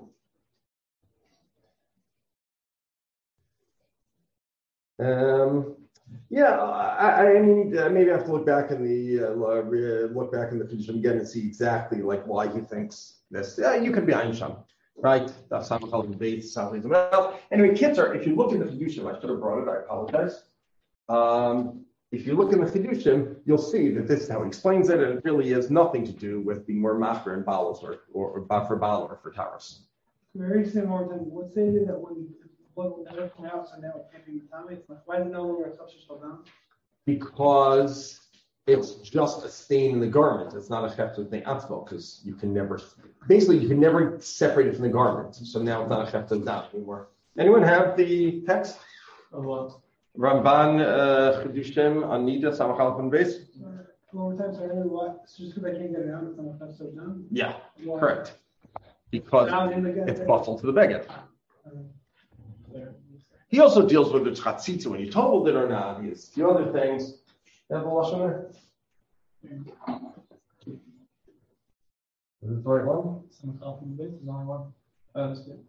Um, yeah, I, I mean, uh, maybe I have to look back in the uh, look back in the position again and see exactly like why he thinks this. Yeah, you could be Einstein, right? That's not called the base. Anyway, kids are. If you look in the Chidushim, I should have brought it. I apologize. Um, if you look in the Chidushim, you'll see that this is how he explains it, and it really has nothing to do with being more machmer and balas or or, or for bala or for taros. Very similar to what's saying that when blood will never come out, so now it can't be Matame. It's like, why is it no longer a substance down? Because it's just a stain in the garment. It's not a chefta thing atzmo, because you can never, basically you can never separate it from the garment. So now it's not a chefta down anymore. Anyone have the text? Of what? Ramban Chidushim on Nida Samachal and base? One more time, so I don't know why. It's just because I can't get it out, it's not a substance down. Yeah, Why? correct. Because it's buffalo to the beged. He also deals with the chatzitza when you told it or not. He has a few other things. You have a lashon there? Is it the right one? Some help in the base is only one. Oh, that's good.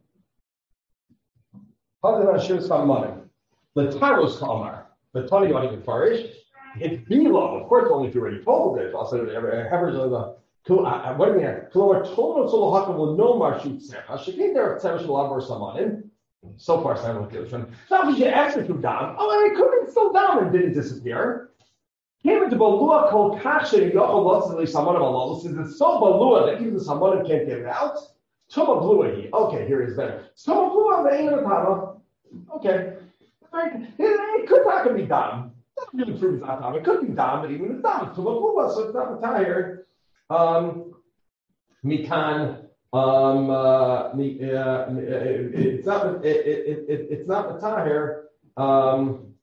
How did I show some money? The Tyros Kamar, the Tony on even Farish, it's below. Of course, only if you already told it. Also, Heber's on the. What do we have? Kalor Tono Solohaka will know Marshut Secha. She came there at Seven Shalabor Samanin. So far, Simon Kilson. Now, if you asked it to down, oh, and it could have been still down and didn't disappear. Came into Balua called Kasha, Yochel Lotzili Samonim Allah. Says it's so Balua that even the Samonim can't get it out. Tuma Blua he. Okay, here is better. Tuma Blua, the Ain't Atama. Okay. It, it could not be down. That really proves it's not down. It could be down, but even it's down. Tuma Blua, so it's not tired. Um, Mikan. Um, uh, it's not. It, it, it, it's not the tahir. Um,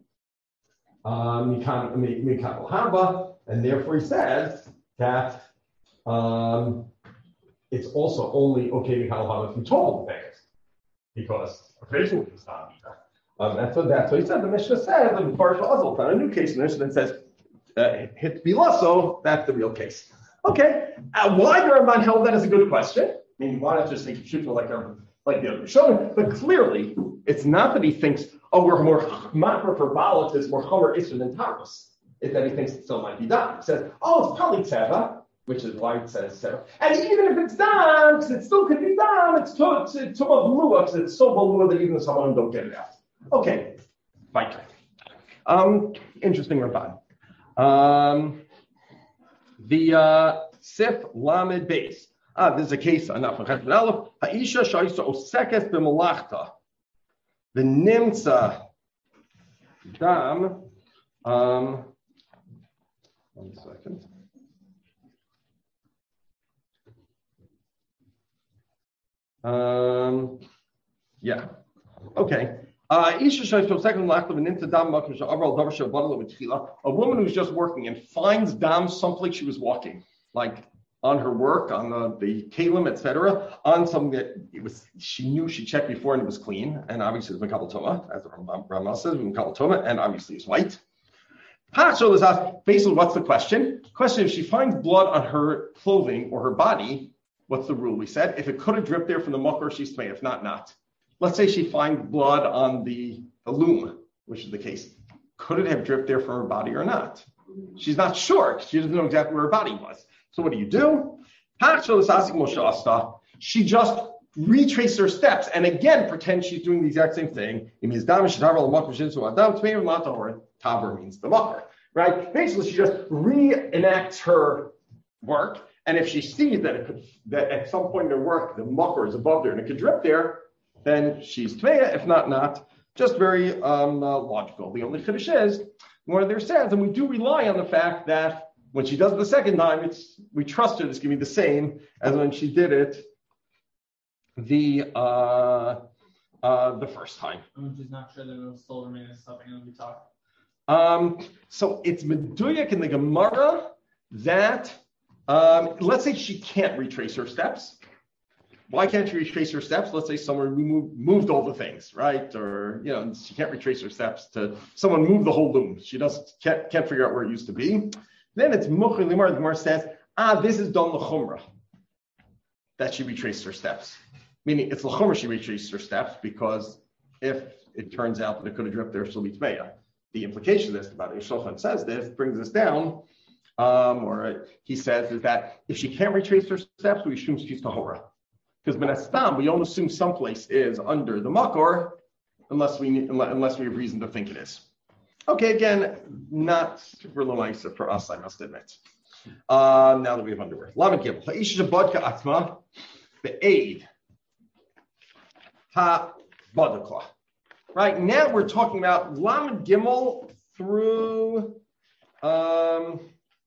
mikan mikan haba, and therefore he says that um, it's also only okay mikan haba if you told the things, because occasionally it's not either. Um, that's what that's what he said. The Mishnah says in partial azal. Found a new case in the Mishnah that says uh, hit bilaso. That's the real case. Okay, uh, why the Ramban held that is a good question. I mean, why not just make it shoot like a, like the other Rishonim? But clearly, it's not that he thinks, oh, we're more makar for balat is more chomer isser than taros. If then he thinks it still might be dam. He says, oh, it's probably teva, which is why it says teva. And even if it's dam, because it still could be dam, it's too it's too balua, because it's so balua that even someone don't get it out. Okay, fine. Um, interesting Ramban. Um, the uh, Sif Lamed base. Ah, there's a case on that. Ha'isha shayisa osekes b'malachta. The nimtza dam. Um, one second. Um, yeah. Okay. Uh, a woman who's just working and finds dam someplace she was walking, like on her work, on the, the kalim, et cetera, on something that it was she knew she checked before and it was clean, and obviously it's Mekabel Toma, as the Rambam says, Mekabel Toma, and obviously it's white. Hachshol is asked, basically, what's the question? Question: if she finds blood on her clothing or her body, what's the rule? We said if it could have dripped there from the mucker, she's tmei. If not, not. Let's say she finds blood on the, the loom, which is the case. Could it have dripped there from her body or not? She's not sure. She doesn't know exactly where her body was. So what do you do? She just retraces her steps and again pretends she's doing the exact same thing. It means taver means the mucker, right? Basically, she just reenacts her work, and if she sees that it could, that at some point in her work the mucker is above there and it could drip there, then she's tmeya. If not, not. Just very um, uh, logical. The only chiddush is one of their says, and we do rely on the fact that when she does it the second time, it's we trust her. It's going to be the same as when she did it the uh, uh, the first time. I'm just not sure that it will still remain as something that we talk. Um, so it's meduyak in the Gemara that um, let's say she can't retrace her steps. Why can't she retrace her steps? Let's say someone moved, moved all the things, right? Or, you know, she can't retrace her steps to someone moved the whole loom. She doesn't can't, can't figure out where it used to be. Then it's Mukhri Limar. The Gemara says, ah, this is done l'chumra, that she retraced her steps. Meaning it's l'chumra she retraced her steps because if it turns out that it could have dripped there, she'll be tmeya. The implication of this, about Shulchan says this, brings us down, um, or uh, he says, is that if she can't retrace her steps, we assume she's tahora. Because Benastam, we don't assume someplace is under the makor unless we unless we have reason to think it is. Okay, again, not super lamaisa for us, I must admit. Uh, now that we have underwear. Lamed Gimel. Ha'isha bodka atma be'aid ha bodakla. Right, now we're talking about Lamed Gimel through um,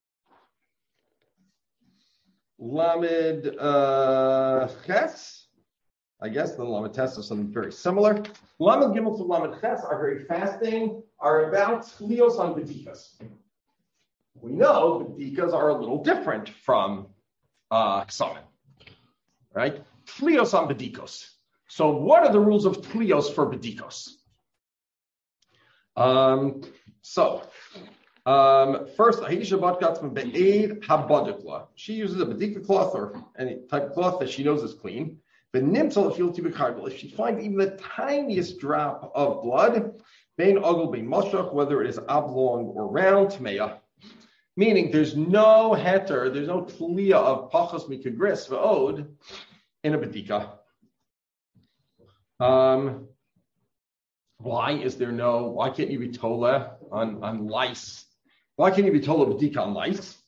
Lamed uh, Ches, I guess, the Lamed Tes is something very similar. Lamed Gimel to Lamed Ches are very fasting, are about Chlios on Bedikas. We know Bedikas are a little different from uh, Ksamen, right? Chlios on Bedikos. So what are the rules of Chlios for Bedikos? Um, so, Um, first, she uses a bedika cloth or any type of cloth that she knows is clean. But if she finds even the tiniest drop of blood, whether it is oblong or round, tmeya, meaning there's no heter, there's no tliya of pachos mikagris v'od in a bedika. Um, why is there no? Why can't you be tola on on lice? Why can't you be told of bedika on lice?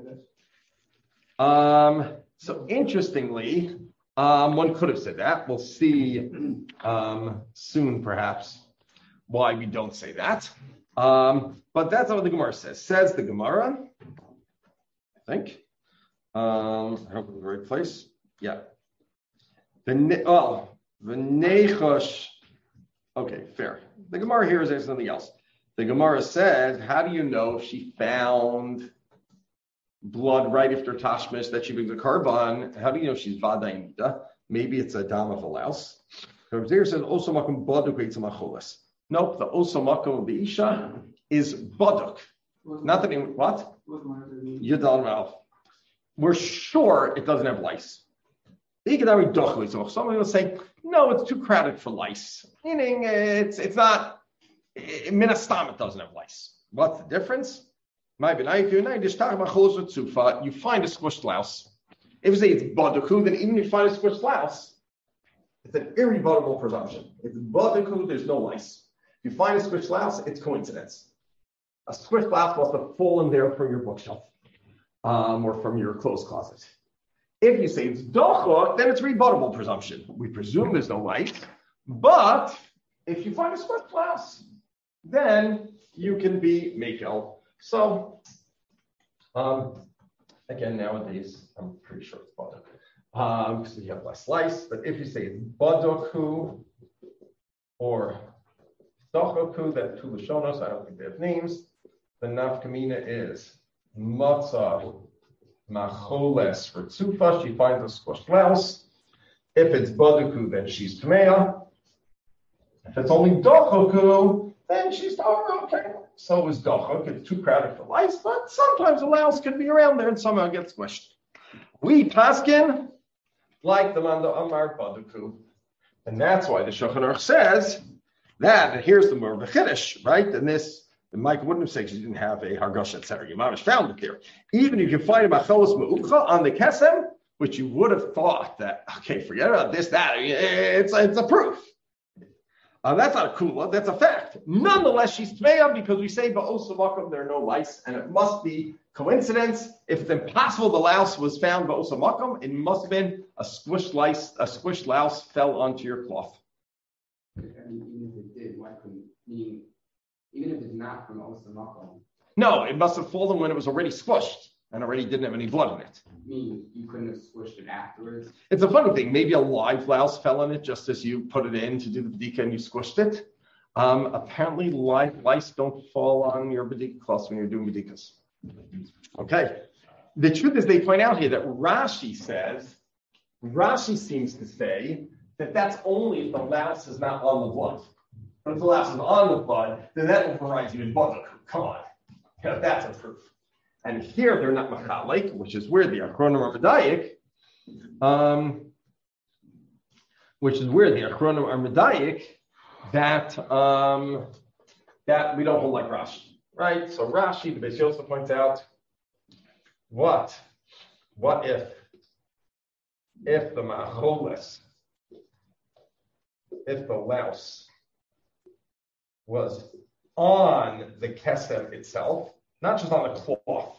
Um, so interestingly, um, one could have said that. We'll see um, soon, perhaps, why we don't say that. Um, but that's not what the Gemara says. Says the Gemara, I think. Um, I hope I'm in the right place. Yeah. The oh, the nechosh. Okay, fair. The Gemara here is something else. The Gemara said, how do you know if she found blood right after Tashmish that she brings a carbon? How do you know she's Vadayin Nida? Maybe it's a dam of a louse. The Rebbe says, also makom baduk v'etzamacholas. Nope, the also makom of the Isha is baduk. Not that in what? Yadal Ralph. We're sure it doesn't have lice. Someone will say, no, it's too crowded for lice. Meaning it's it's not Minastam, it doesn't have lice. What's the difference? You find a squished louse. If you say it's baduku, then even if you find a squished louse, it's an irrebuttable presumption. It's baduku, there's no lice. If you find a squished louse, it's coincidence. A squished louse must have fallen there from your bookshelf um, or from your clothes closet. If you say it's dochok, then it's rebuttable presumption. We presume there's no lice, but if you find a squished louse, then you can be makel. So, um, again, nowadays, I'm pretty sure it's baduk. Um, because you have less slice, but if you say it's baduku or dochoku, that's two lashonos, I don't think they have names. The nafkamina is matzah macholes for tzufa, she finds a squished louse. If it's baduku, then she's tmeya. If it's only dochoku, then she's oh, okay. So is dochok. It's too crowded for lice, but sometimes a louse could be around there and somehow get squished. We paskin like the manda amar baduku, and that's why the Shulchan Aruch says that. And here's the more of a chiddush, right? And this, and Mike wouldn't have said she didn't have a hargosh et cetera. Yimamish found it there. Even if you find a machelos me'ukcha on the kesem, which you would have thought that okay, forget about this, that. I mean, it's it's a proof. Uh, that's not a kula, that's a fact. Nonetheless, she's tmeya because we say ba'osamakum there are no lice, and it must be coincidence. If it's impossible the louse was found ba'osamakum, it must have been a squished lice, a squished louse fell onto your cloth. I mean, even if it did, why couldn't, meaning, even if it's not from osamakum? No, it must have fallen when it was already squished and already didn't have any blood in it. Meaning you couldn't have squished it afterwards? It's a funny thing. Maybe a live louse fell in it just as you put it in to do the bedika and you squished it. Um, apparently, live lice don't fall on your bedika cloths when you're doing bedikas. Okay. The truth is, they point out here that Rashi says, Rashi seems to say that that's only if the louse is not on the blood. But if the louse is on the blood, then that overrides you in baduk. Come on. Yeah, that's a proof. And here they're not machalik, which is where the Achronim are medayik, um, which is where the Achronim are medayik, that um, that we don't hold like Rashi, right? So Rashi, the Beis Yosef points out, what, what if, if the macholes, if the louse was on the kesem itself, not just on the cloth,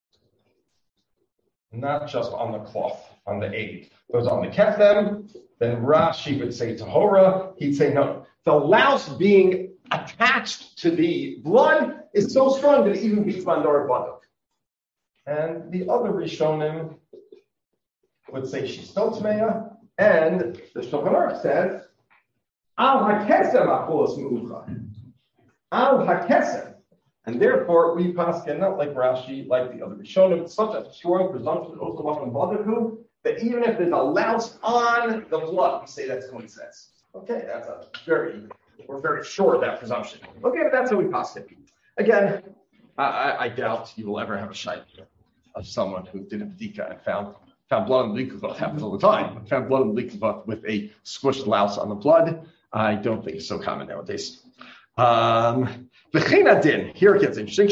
not just on the cloth, on the aid. If it was on the kethem, then Rashi would say tahora. He'd say no. The louse being attached to the blood is so strong that it even beats mandor baduk. And the other Rishonim would say she's still tmeya, and the Shulchan Aruch says al hakesem acholos meucha, al hakesem. And therefore, we paskin not like Rashi, like the other Rishonim. It's such a strong presumption of Osamakum Badaku that even if there's a louse on the blood, we say that's coincidence. Okay, that's a very, we're very sure of that presumption. Okay, but that's how we paskin. Again, I, I, I doubt you will ever have a shayla of someone who did a bedika and found found blood on the likuvot. Happens all the time. Found blood on the likuvot with a squished louse on the blood. I don't think it's so common nowadays. Um, Here it gets interesting.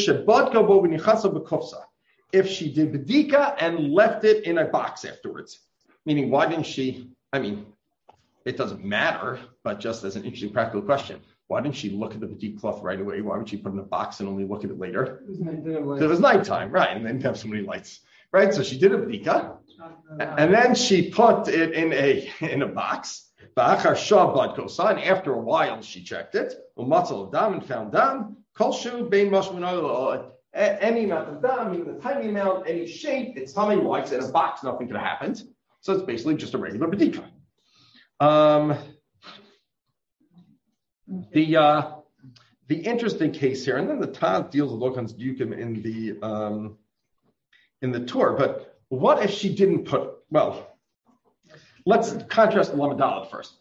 If she did bedika and left it in a box afterwards, meaning why didn't she? I mean, it doesn't matter, but just as an interesting practical question, why didn't she look at the bedik cloth right away? Why would she put it in a box and only look at it later? It was, it was nighttime, right? And then have so many lights, right? So she did a bedika, and then she put it in a in a box. And after a while, she checked it. And found dam. Any amount of dam, even the tiny amount, any shape, it's something like in a box, nothing could have happened. So it's basically just a regular bedika. Um, the uh, the interesting case here, and then the Taz deals with Lokan's Dukim in the um, in the tour. But what if she didn't put? Well. Let's contrast the Lamadalad first.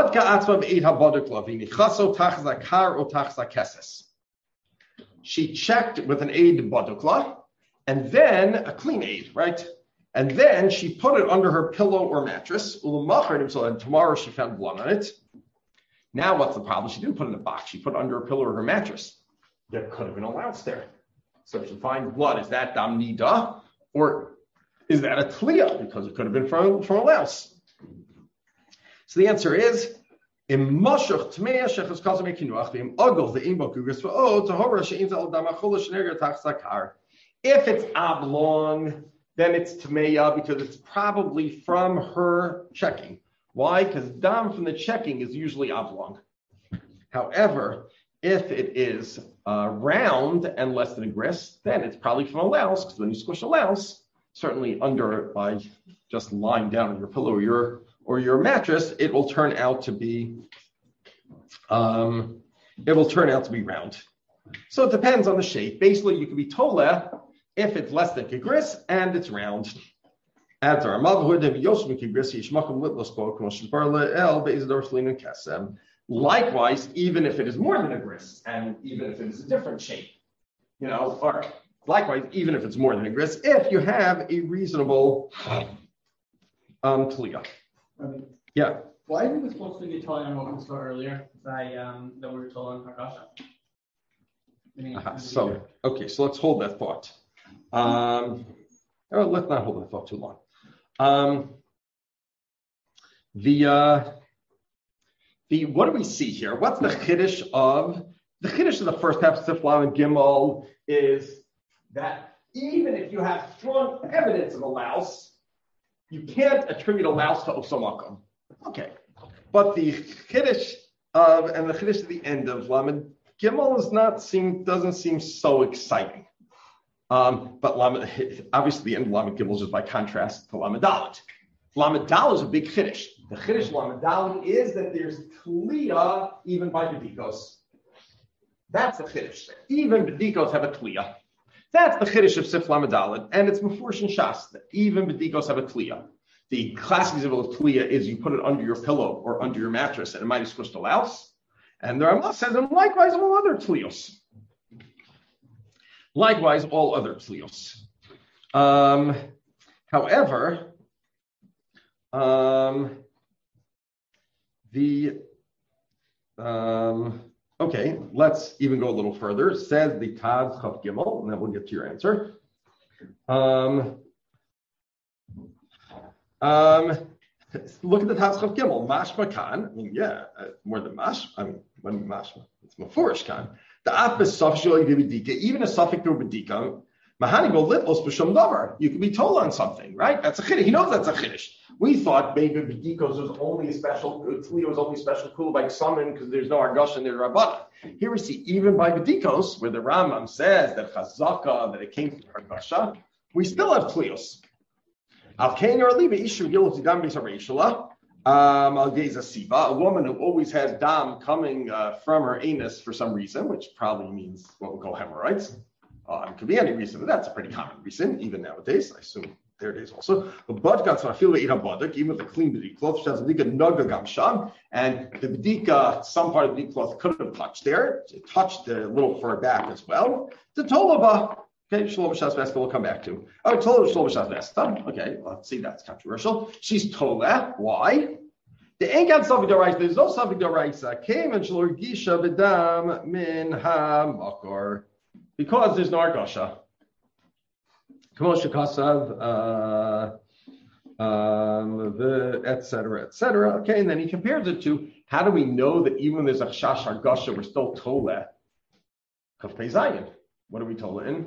She checked with an aid badukla, and then a clean aid, right? And then she put it under her pillow or mattress. And tomorrow she found blood on it. Now, what's the problem? She didn't put it in a box. She put it under a pillow or her mattress. There could have been a louse there. So if she finds blood, is that dam nida? Or is that a tliya? Because it could have been from, from a louse. So the answer is, im mashach tmeya shechus kazam ekinuach v'im ogel v'im bokugris v'o tahora she'im zal dam achol shneger tach sakar. If it's oblong, then it's tmeya because it's probably from her checking. Why? Because dam from the checking is usually oblong. However, if it is uh, round and less than a gris, then it's probably from a louse, because when you squish a louse, certainly under by just lying down on your pillow or your or your mattress, it will turn out to be um, it will turn out to be round. So it depends on the shape. Basically, you can be toleh if it's less than a gris and it's round. Likewise, even if it is more than a gris, and even if it is a different shape, you know, or likewise, even if it's more than a gris, if you have a reasonable um, tliya. Um, yeah. Why are we supposed to be telling on what we saw earlier that, um, that we were told on Parkasha? Uh-huh. So, okay, so let's hold that thought. Um, oh, let's not hold that thought too long. Um, the uh, the what do we see here? What's the chiddush of the chiddush of the first half of Sif Lam and Gimel is that even if you have strong evidence of a louse, you can't attribute a louse to Osamakum. Okay, but the chiddush of and the chiddush at the end of Lam and Gimel is not seem doesn't seem so exciting. Um, but Lamed, obviously the end of Lamed Gimel is just by contrast to Lamed Dalet. Lamed Dalet is a big chiddush. The chiddush Lamed Dalet is that there's tliya even by bedikos. That's the chiddush. Even bedikos have a tliya. That's the chiddush of Sif Lamed Dalet, and it's Mefurish and Shas that even bedikos have a tliya. The classic example of tliya is you put it under your pillow or under your mattress, and it might have squished a louse. And the Ramah says, and likewise all other tliyos. Likewise, all other tzlios. Um, however, um, the um, okay, let's even go a little further. Says the Taz Chav Gimel, and then we'll get to your answer. Um, um, look at the Taz Chav Gimel. Mashma Khan. I mean, yeah, uh, more than mash. I mean, when mashma, it's mafurish Khan. The app is even a suffix to bedika. Mahani go litlos b'shum davar. You can be told on something, right? That's a chiddush. He knows that's a chiddush. We thought maybe bedikos was only a special, Tzliya was only a special cool by summon because there's no argash in the rabbana. Here we see even by bedikos, where the Rambam says that chazaka that it came from argasha, we still have tzliyos. Al kain or liba ishu yilos idam b'sareishala. Um, a woman who always has dam coming uh, from her anus for some reason, which probably means what we call hemorrhoids. Uh, it could be any reason, but that's a pretty common reason, even nowadays. I assume their days also. But even with the clean bedika cloth, she has a bedika naga gamsham, and the bedika, some part of the bedika cloth could have touched there. It touched a little fur back as well. The tolava. Okay, Shalom B'Shas Vesta we'll come back to. Oh, Tola Shalom B'Shas Vesta. Okay, well, let's see, that's controversial. She's Tola. Why? The ain't got Safik Doraisa. There's no Safik Doraisa. Came and Shalor Gisha Bedam Min Ha Makor. Because there's no Argasha. Kamosha Kasav, uh, um, the et cetera, et cetera. Okay, and then he compares it to how do we know that even when there's a Chash Argasha, we're still Tola? Kafpei Zayin. What are we Tola in?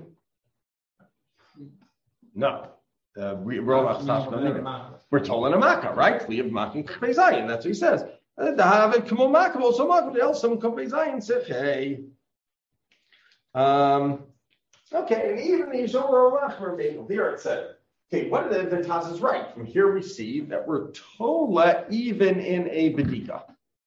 No, uh, we, we're all not We're told in a makkah, right? We have makkah kafei zayin. That's what he says. The have it come on makkah, also makkah else some kafei zayin sifhei. Um, okay, and even the yishomer makkah made there it said. Okay, what the the Taz is right. From here we see that we're tola even in a bedika.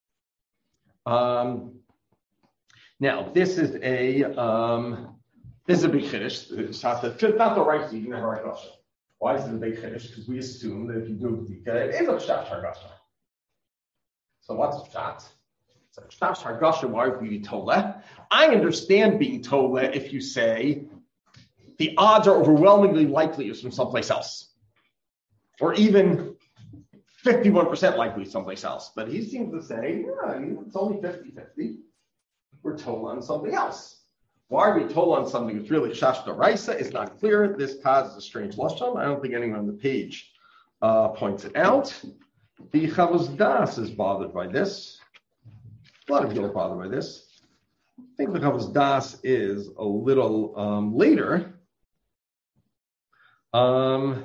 Um, now this is a um. This is a big chiddush. It's not the right to even have a hargasha. Why is it a big chiddush? Because we assume that if you do a bedika, it is a shtash hargasha. So what's a shtash? It's a shtash hargasha. Why would we be tola? I understand being tola if you say the odds are overwhelmingly likely it's from someplace else, or even fifty-one percent likely someplace else. But he seems to say, yeah, it's only fifty-fifty. We're told on something else. Why are we told on something that's really Chash D'Oraisa? It's not clear. This Taz is a strange lashon. I don't think anyone on the page uh, points it out. The Chavos Das is bothered by this. A lot of people are bothered by this. I think the Chavos Das is a little um, later. Um,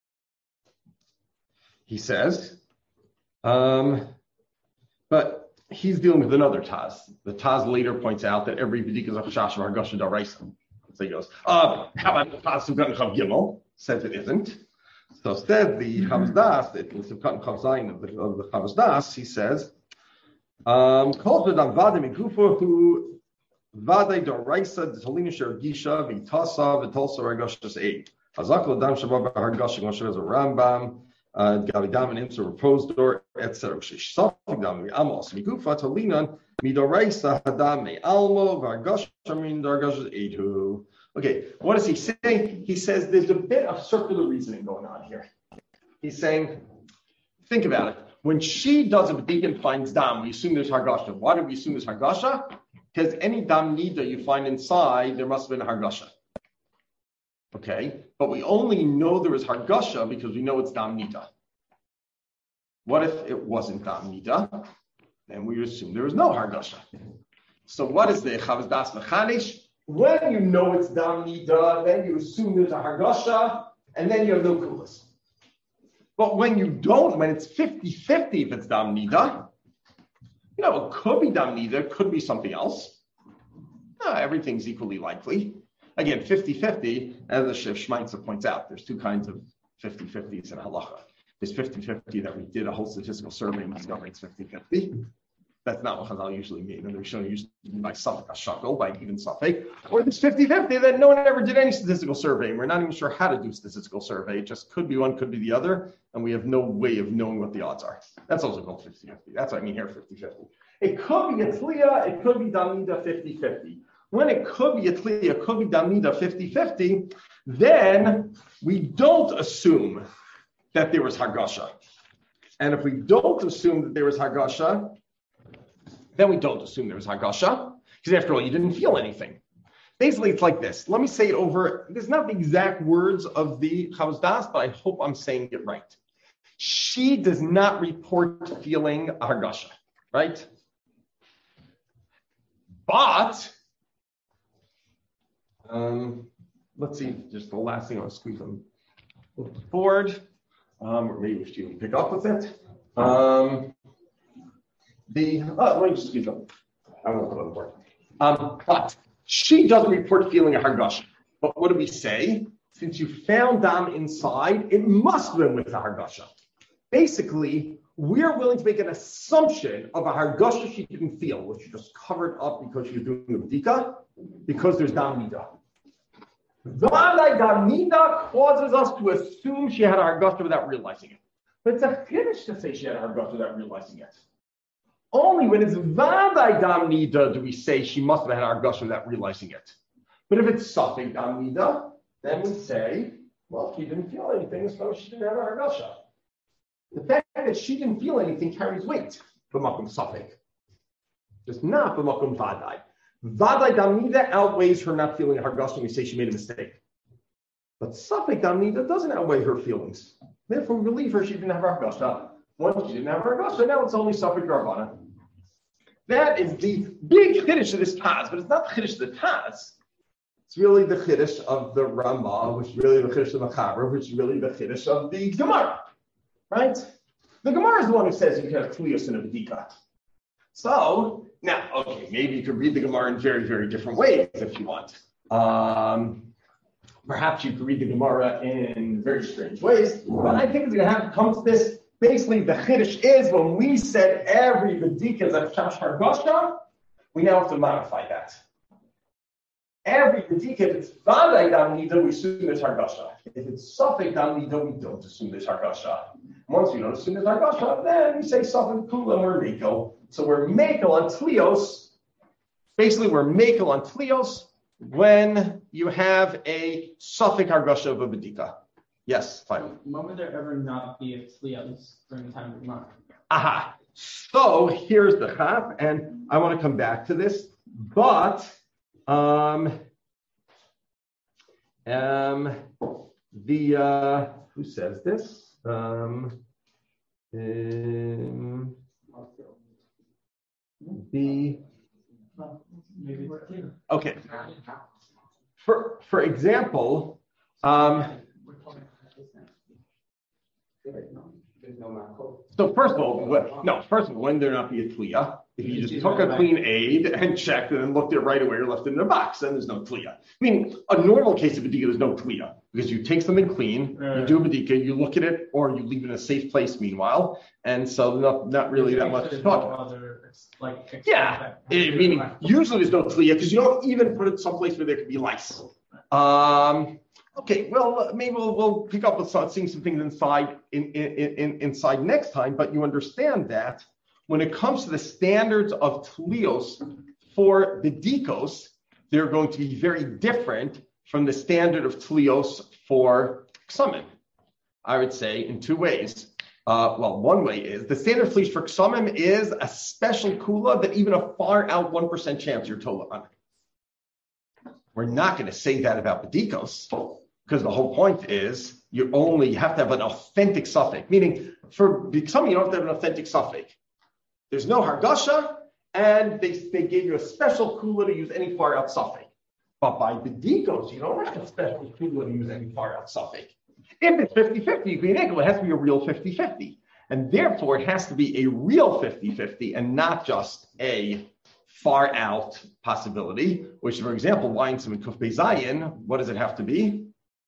he says, um, but he's dealing with another Taz. The Taz later points out that every B'dika is a Chash of Hargasha D'Oraisa. So he goes, uh, how about the Taz Sivkan Chav Gimel? Says it isn't. So instead, the Chavos Das, the Sivkan Chav Zayin of the, of the Chavos Das, he says, um, Kol B'dam Vadim Ikufa who Vadai D'Oraisa D'Tolina Sher Gisha V'Tasa V'Tolsa Hargasha Eid. Hazak L'Dam Shabbat Hargasha Moshe as a Rambam. Gavidam and Imsa reposed door, et cetera. Sofigdam Amos Migufa Tolinan Midoraisa Hadame Almo Vargash Shamin Dargash Edu. Okay, what does he say? He says there's a bit of circular reasoning going on here. He's saying, think about it. When she does a b'dik and finds dam, we assume there's hargasha. Why do we assume there's hargasha? Because any dam nida you find inside, there must have been a hargasha. Okay, but we only know there is hargasha because we know it's dam nida. What if it wasn't dam nida? Then we assume there was no hargasha. So what is the Chavos Das Mechanish? When you know it's dam nida, then you assume there's a hargasha, and then you have no kulas. But when you don't, when it's fifty-fifty if it's dam nida, you know, it could be dam nida, it could be something else. No, everything's equally likely. Again, fifty-fifty, as the Shef Shmaitza points out, there's two kinds of fifty-fifties in halacha. There's fifty-fifty that we did a whole statistical survey and discovered it's fifty-fifty. That's not what Chazal usually mean. And they're showing usually by Safek Ashakol, by even Safek. Or there's fifty-fifty that no one ever did any statistical survey. And we're not even sure how to do statistical survey. It just could be one, could be the other. And we have no way of knowing what the odds are. That's also called fifty-fifty. That's what I mean here, fifty-fifty. It could be a Tliya, it could be Damida fifty-fifty. When it could be a Tliya, it could be Damida fifty-fifty, then we don't assume that there was Hargasha. And if we don't assume that there was Hargasha, then we don't assume there was Hargasha, because after all, you didn't feel anything. Basically, it's like this. Let me say it over. This is not the exact words of the Chavos Das, but I hope I'm saying it right. She does not report feeling a Hargasha, right? But, um, let's see, just the last thing I want to squeeze on the board, um, or maybe we should even pick up with it. Um, The oh, let me just squeeze up. I won't put it on the board. Um, but she doesn't report feeling a hargasha. But what do we say? Since you found dam inside, it must have been with a hargasha. Basically, we're willing to make an assumption of a hargasha she didn't feel, which she just covered up because she was doing the b'dika, because there's dam nida. V'alai dam nida causes us to assume she had a hargasha without realizing it. But it's a chiddush to say she had a hargasha without realizing it. Only when it's Vadai Dam Nida do we say she must have had Hargasha without realizing it. But if it's Safek Dam Nida, then we say, well, she didn't feel anything, so she didn't have a Hargasha. The fact that she didn't feel anything carries weight, B'makom Safek. Just not B'makom Vadai. Vadai Dam Nida outweighs her not feeling a Hargasha when we say she made a mistake. But Safek Dam Nida doesn't outweigh her feelings. Therefore, we believe her she didn't have a Hargasha. Once she didn't have a Hargasha, now it's only Safek Rabbanan. That is the big chiddush of this Taz, but it's not the chiddush of the Taz. It's really the chiddush of the Ramah, which is really the chiddush of the Chaber, which is really the chiddush of the Gemara, right? The Gemara is the one who says you can have Kliyos and a B'dika. So, now, okay, maybe you could read the Gemara in very, very different ways if you want. Um, perhaps you could read the Gemara in very strange ways, but I think it's going to have to come to this. Basically, the chiddush is when we said every b'dika is a chash hargasha, we now have to modify that. Every b'dika, if it's vadai dam nida, we assume there's hargasha. If it's safek dam nida, we don't assume there's hargasha. Once we don't assume there's hargasha, then we say safek kula and we're mekel. So we're mekel on tlios. Basically, we're mekel on tlios when you have a safek hargasha of a b'dika. Yes, fine. When would there ever not be a Tli, at least during the time of the month? Aha. So here's the chap, and I want to come back to this, but um, um, the uh, who says this? Um, um, the Maybe it's clear. okay. For for example, um, There's no macro. so first of all, what, no, first of all, when there not be a tliya, if you just took a clean aid and checked it and looked at it right away or left it in a box, then there's no tliya. I mean, a normal case of badika, there's no tliya because you take something clean, you do a badika, you look at it, or you leave it in a safe place meanwhile, and so not not really that much to talk about. Other, like, Yeah, eh, meaning usually there's no tliya because you don't even put it someplace where there could be lice. Um, okay, well maybe we'll, we'll pick up with some, seeing some things inside in, in, in inside next time. But you understand that when it comes to the standards of tlios for the dikos, they're going to be very different from the standard of tlios for ksamim. I would say in two ways. Uh, well, one way is the standard fleece for ksamim is a special kula that even a far out one percent chance you're told on. We're not going to say that about badikos because the whole point is you only have to have an authentic suffix. Meaning for ksamim you don't have to have an authentic suffix. There's no hargasha, and they they gave you a special kula to use any far out suffix. But by badikos you don't have a special kula to use any far out suffix. If it's fifty-fifty, you can it has to be a real fifty-fifty. And therefore, it has to be a real fifty-fifty and not just a far out possibility, which, for example, wine some kuf bezayin, what does it have to be?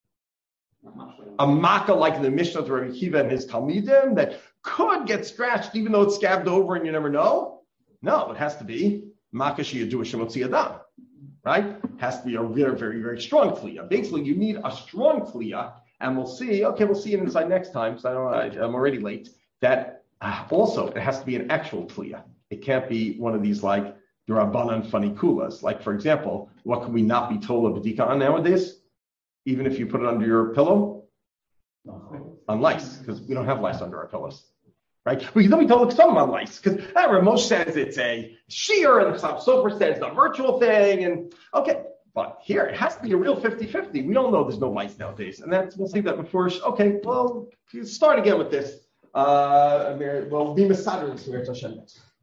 A makkah like the Mishnah to Rabbi Akiva and his Talmidim that could get scratched even though it's scabbed over and you never know. No, it has to be makkah sheyadu shemotzi adam, right? It has to be a very, very, very strong kliya. Basically, you need a strong kliya. And we'll see, okay, we'll see it inside next time, so I don't, I, I'm already late, that uh, also it has to be an actual tliya. It can't be one of these like Durabanan funny kulas. Like, for example, what could we not be told of badika on nowadays? Even if you put it under your pillow? On lice, because we don't have lice under our pillows. Right? We can be told some on lice, because uh, Ramosh says it's a shear, and some Sofer says the virtual thing, and okay. But here, it has to be a real fifty-fifty. We don't know there's no lice nowadays. And that's, we'll see that before. Okay, well, start again with this. Uh, we'll be Masadr in Hashem next.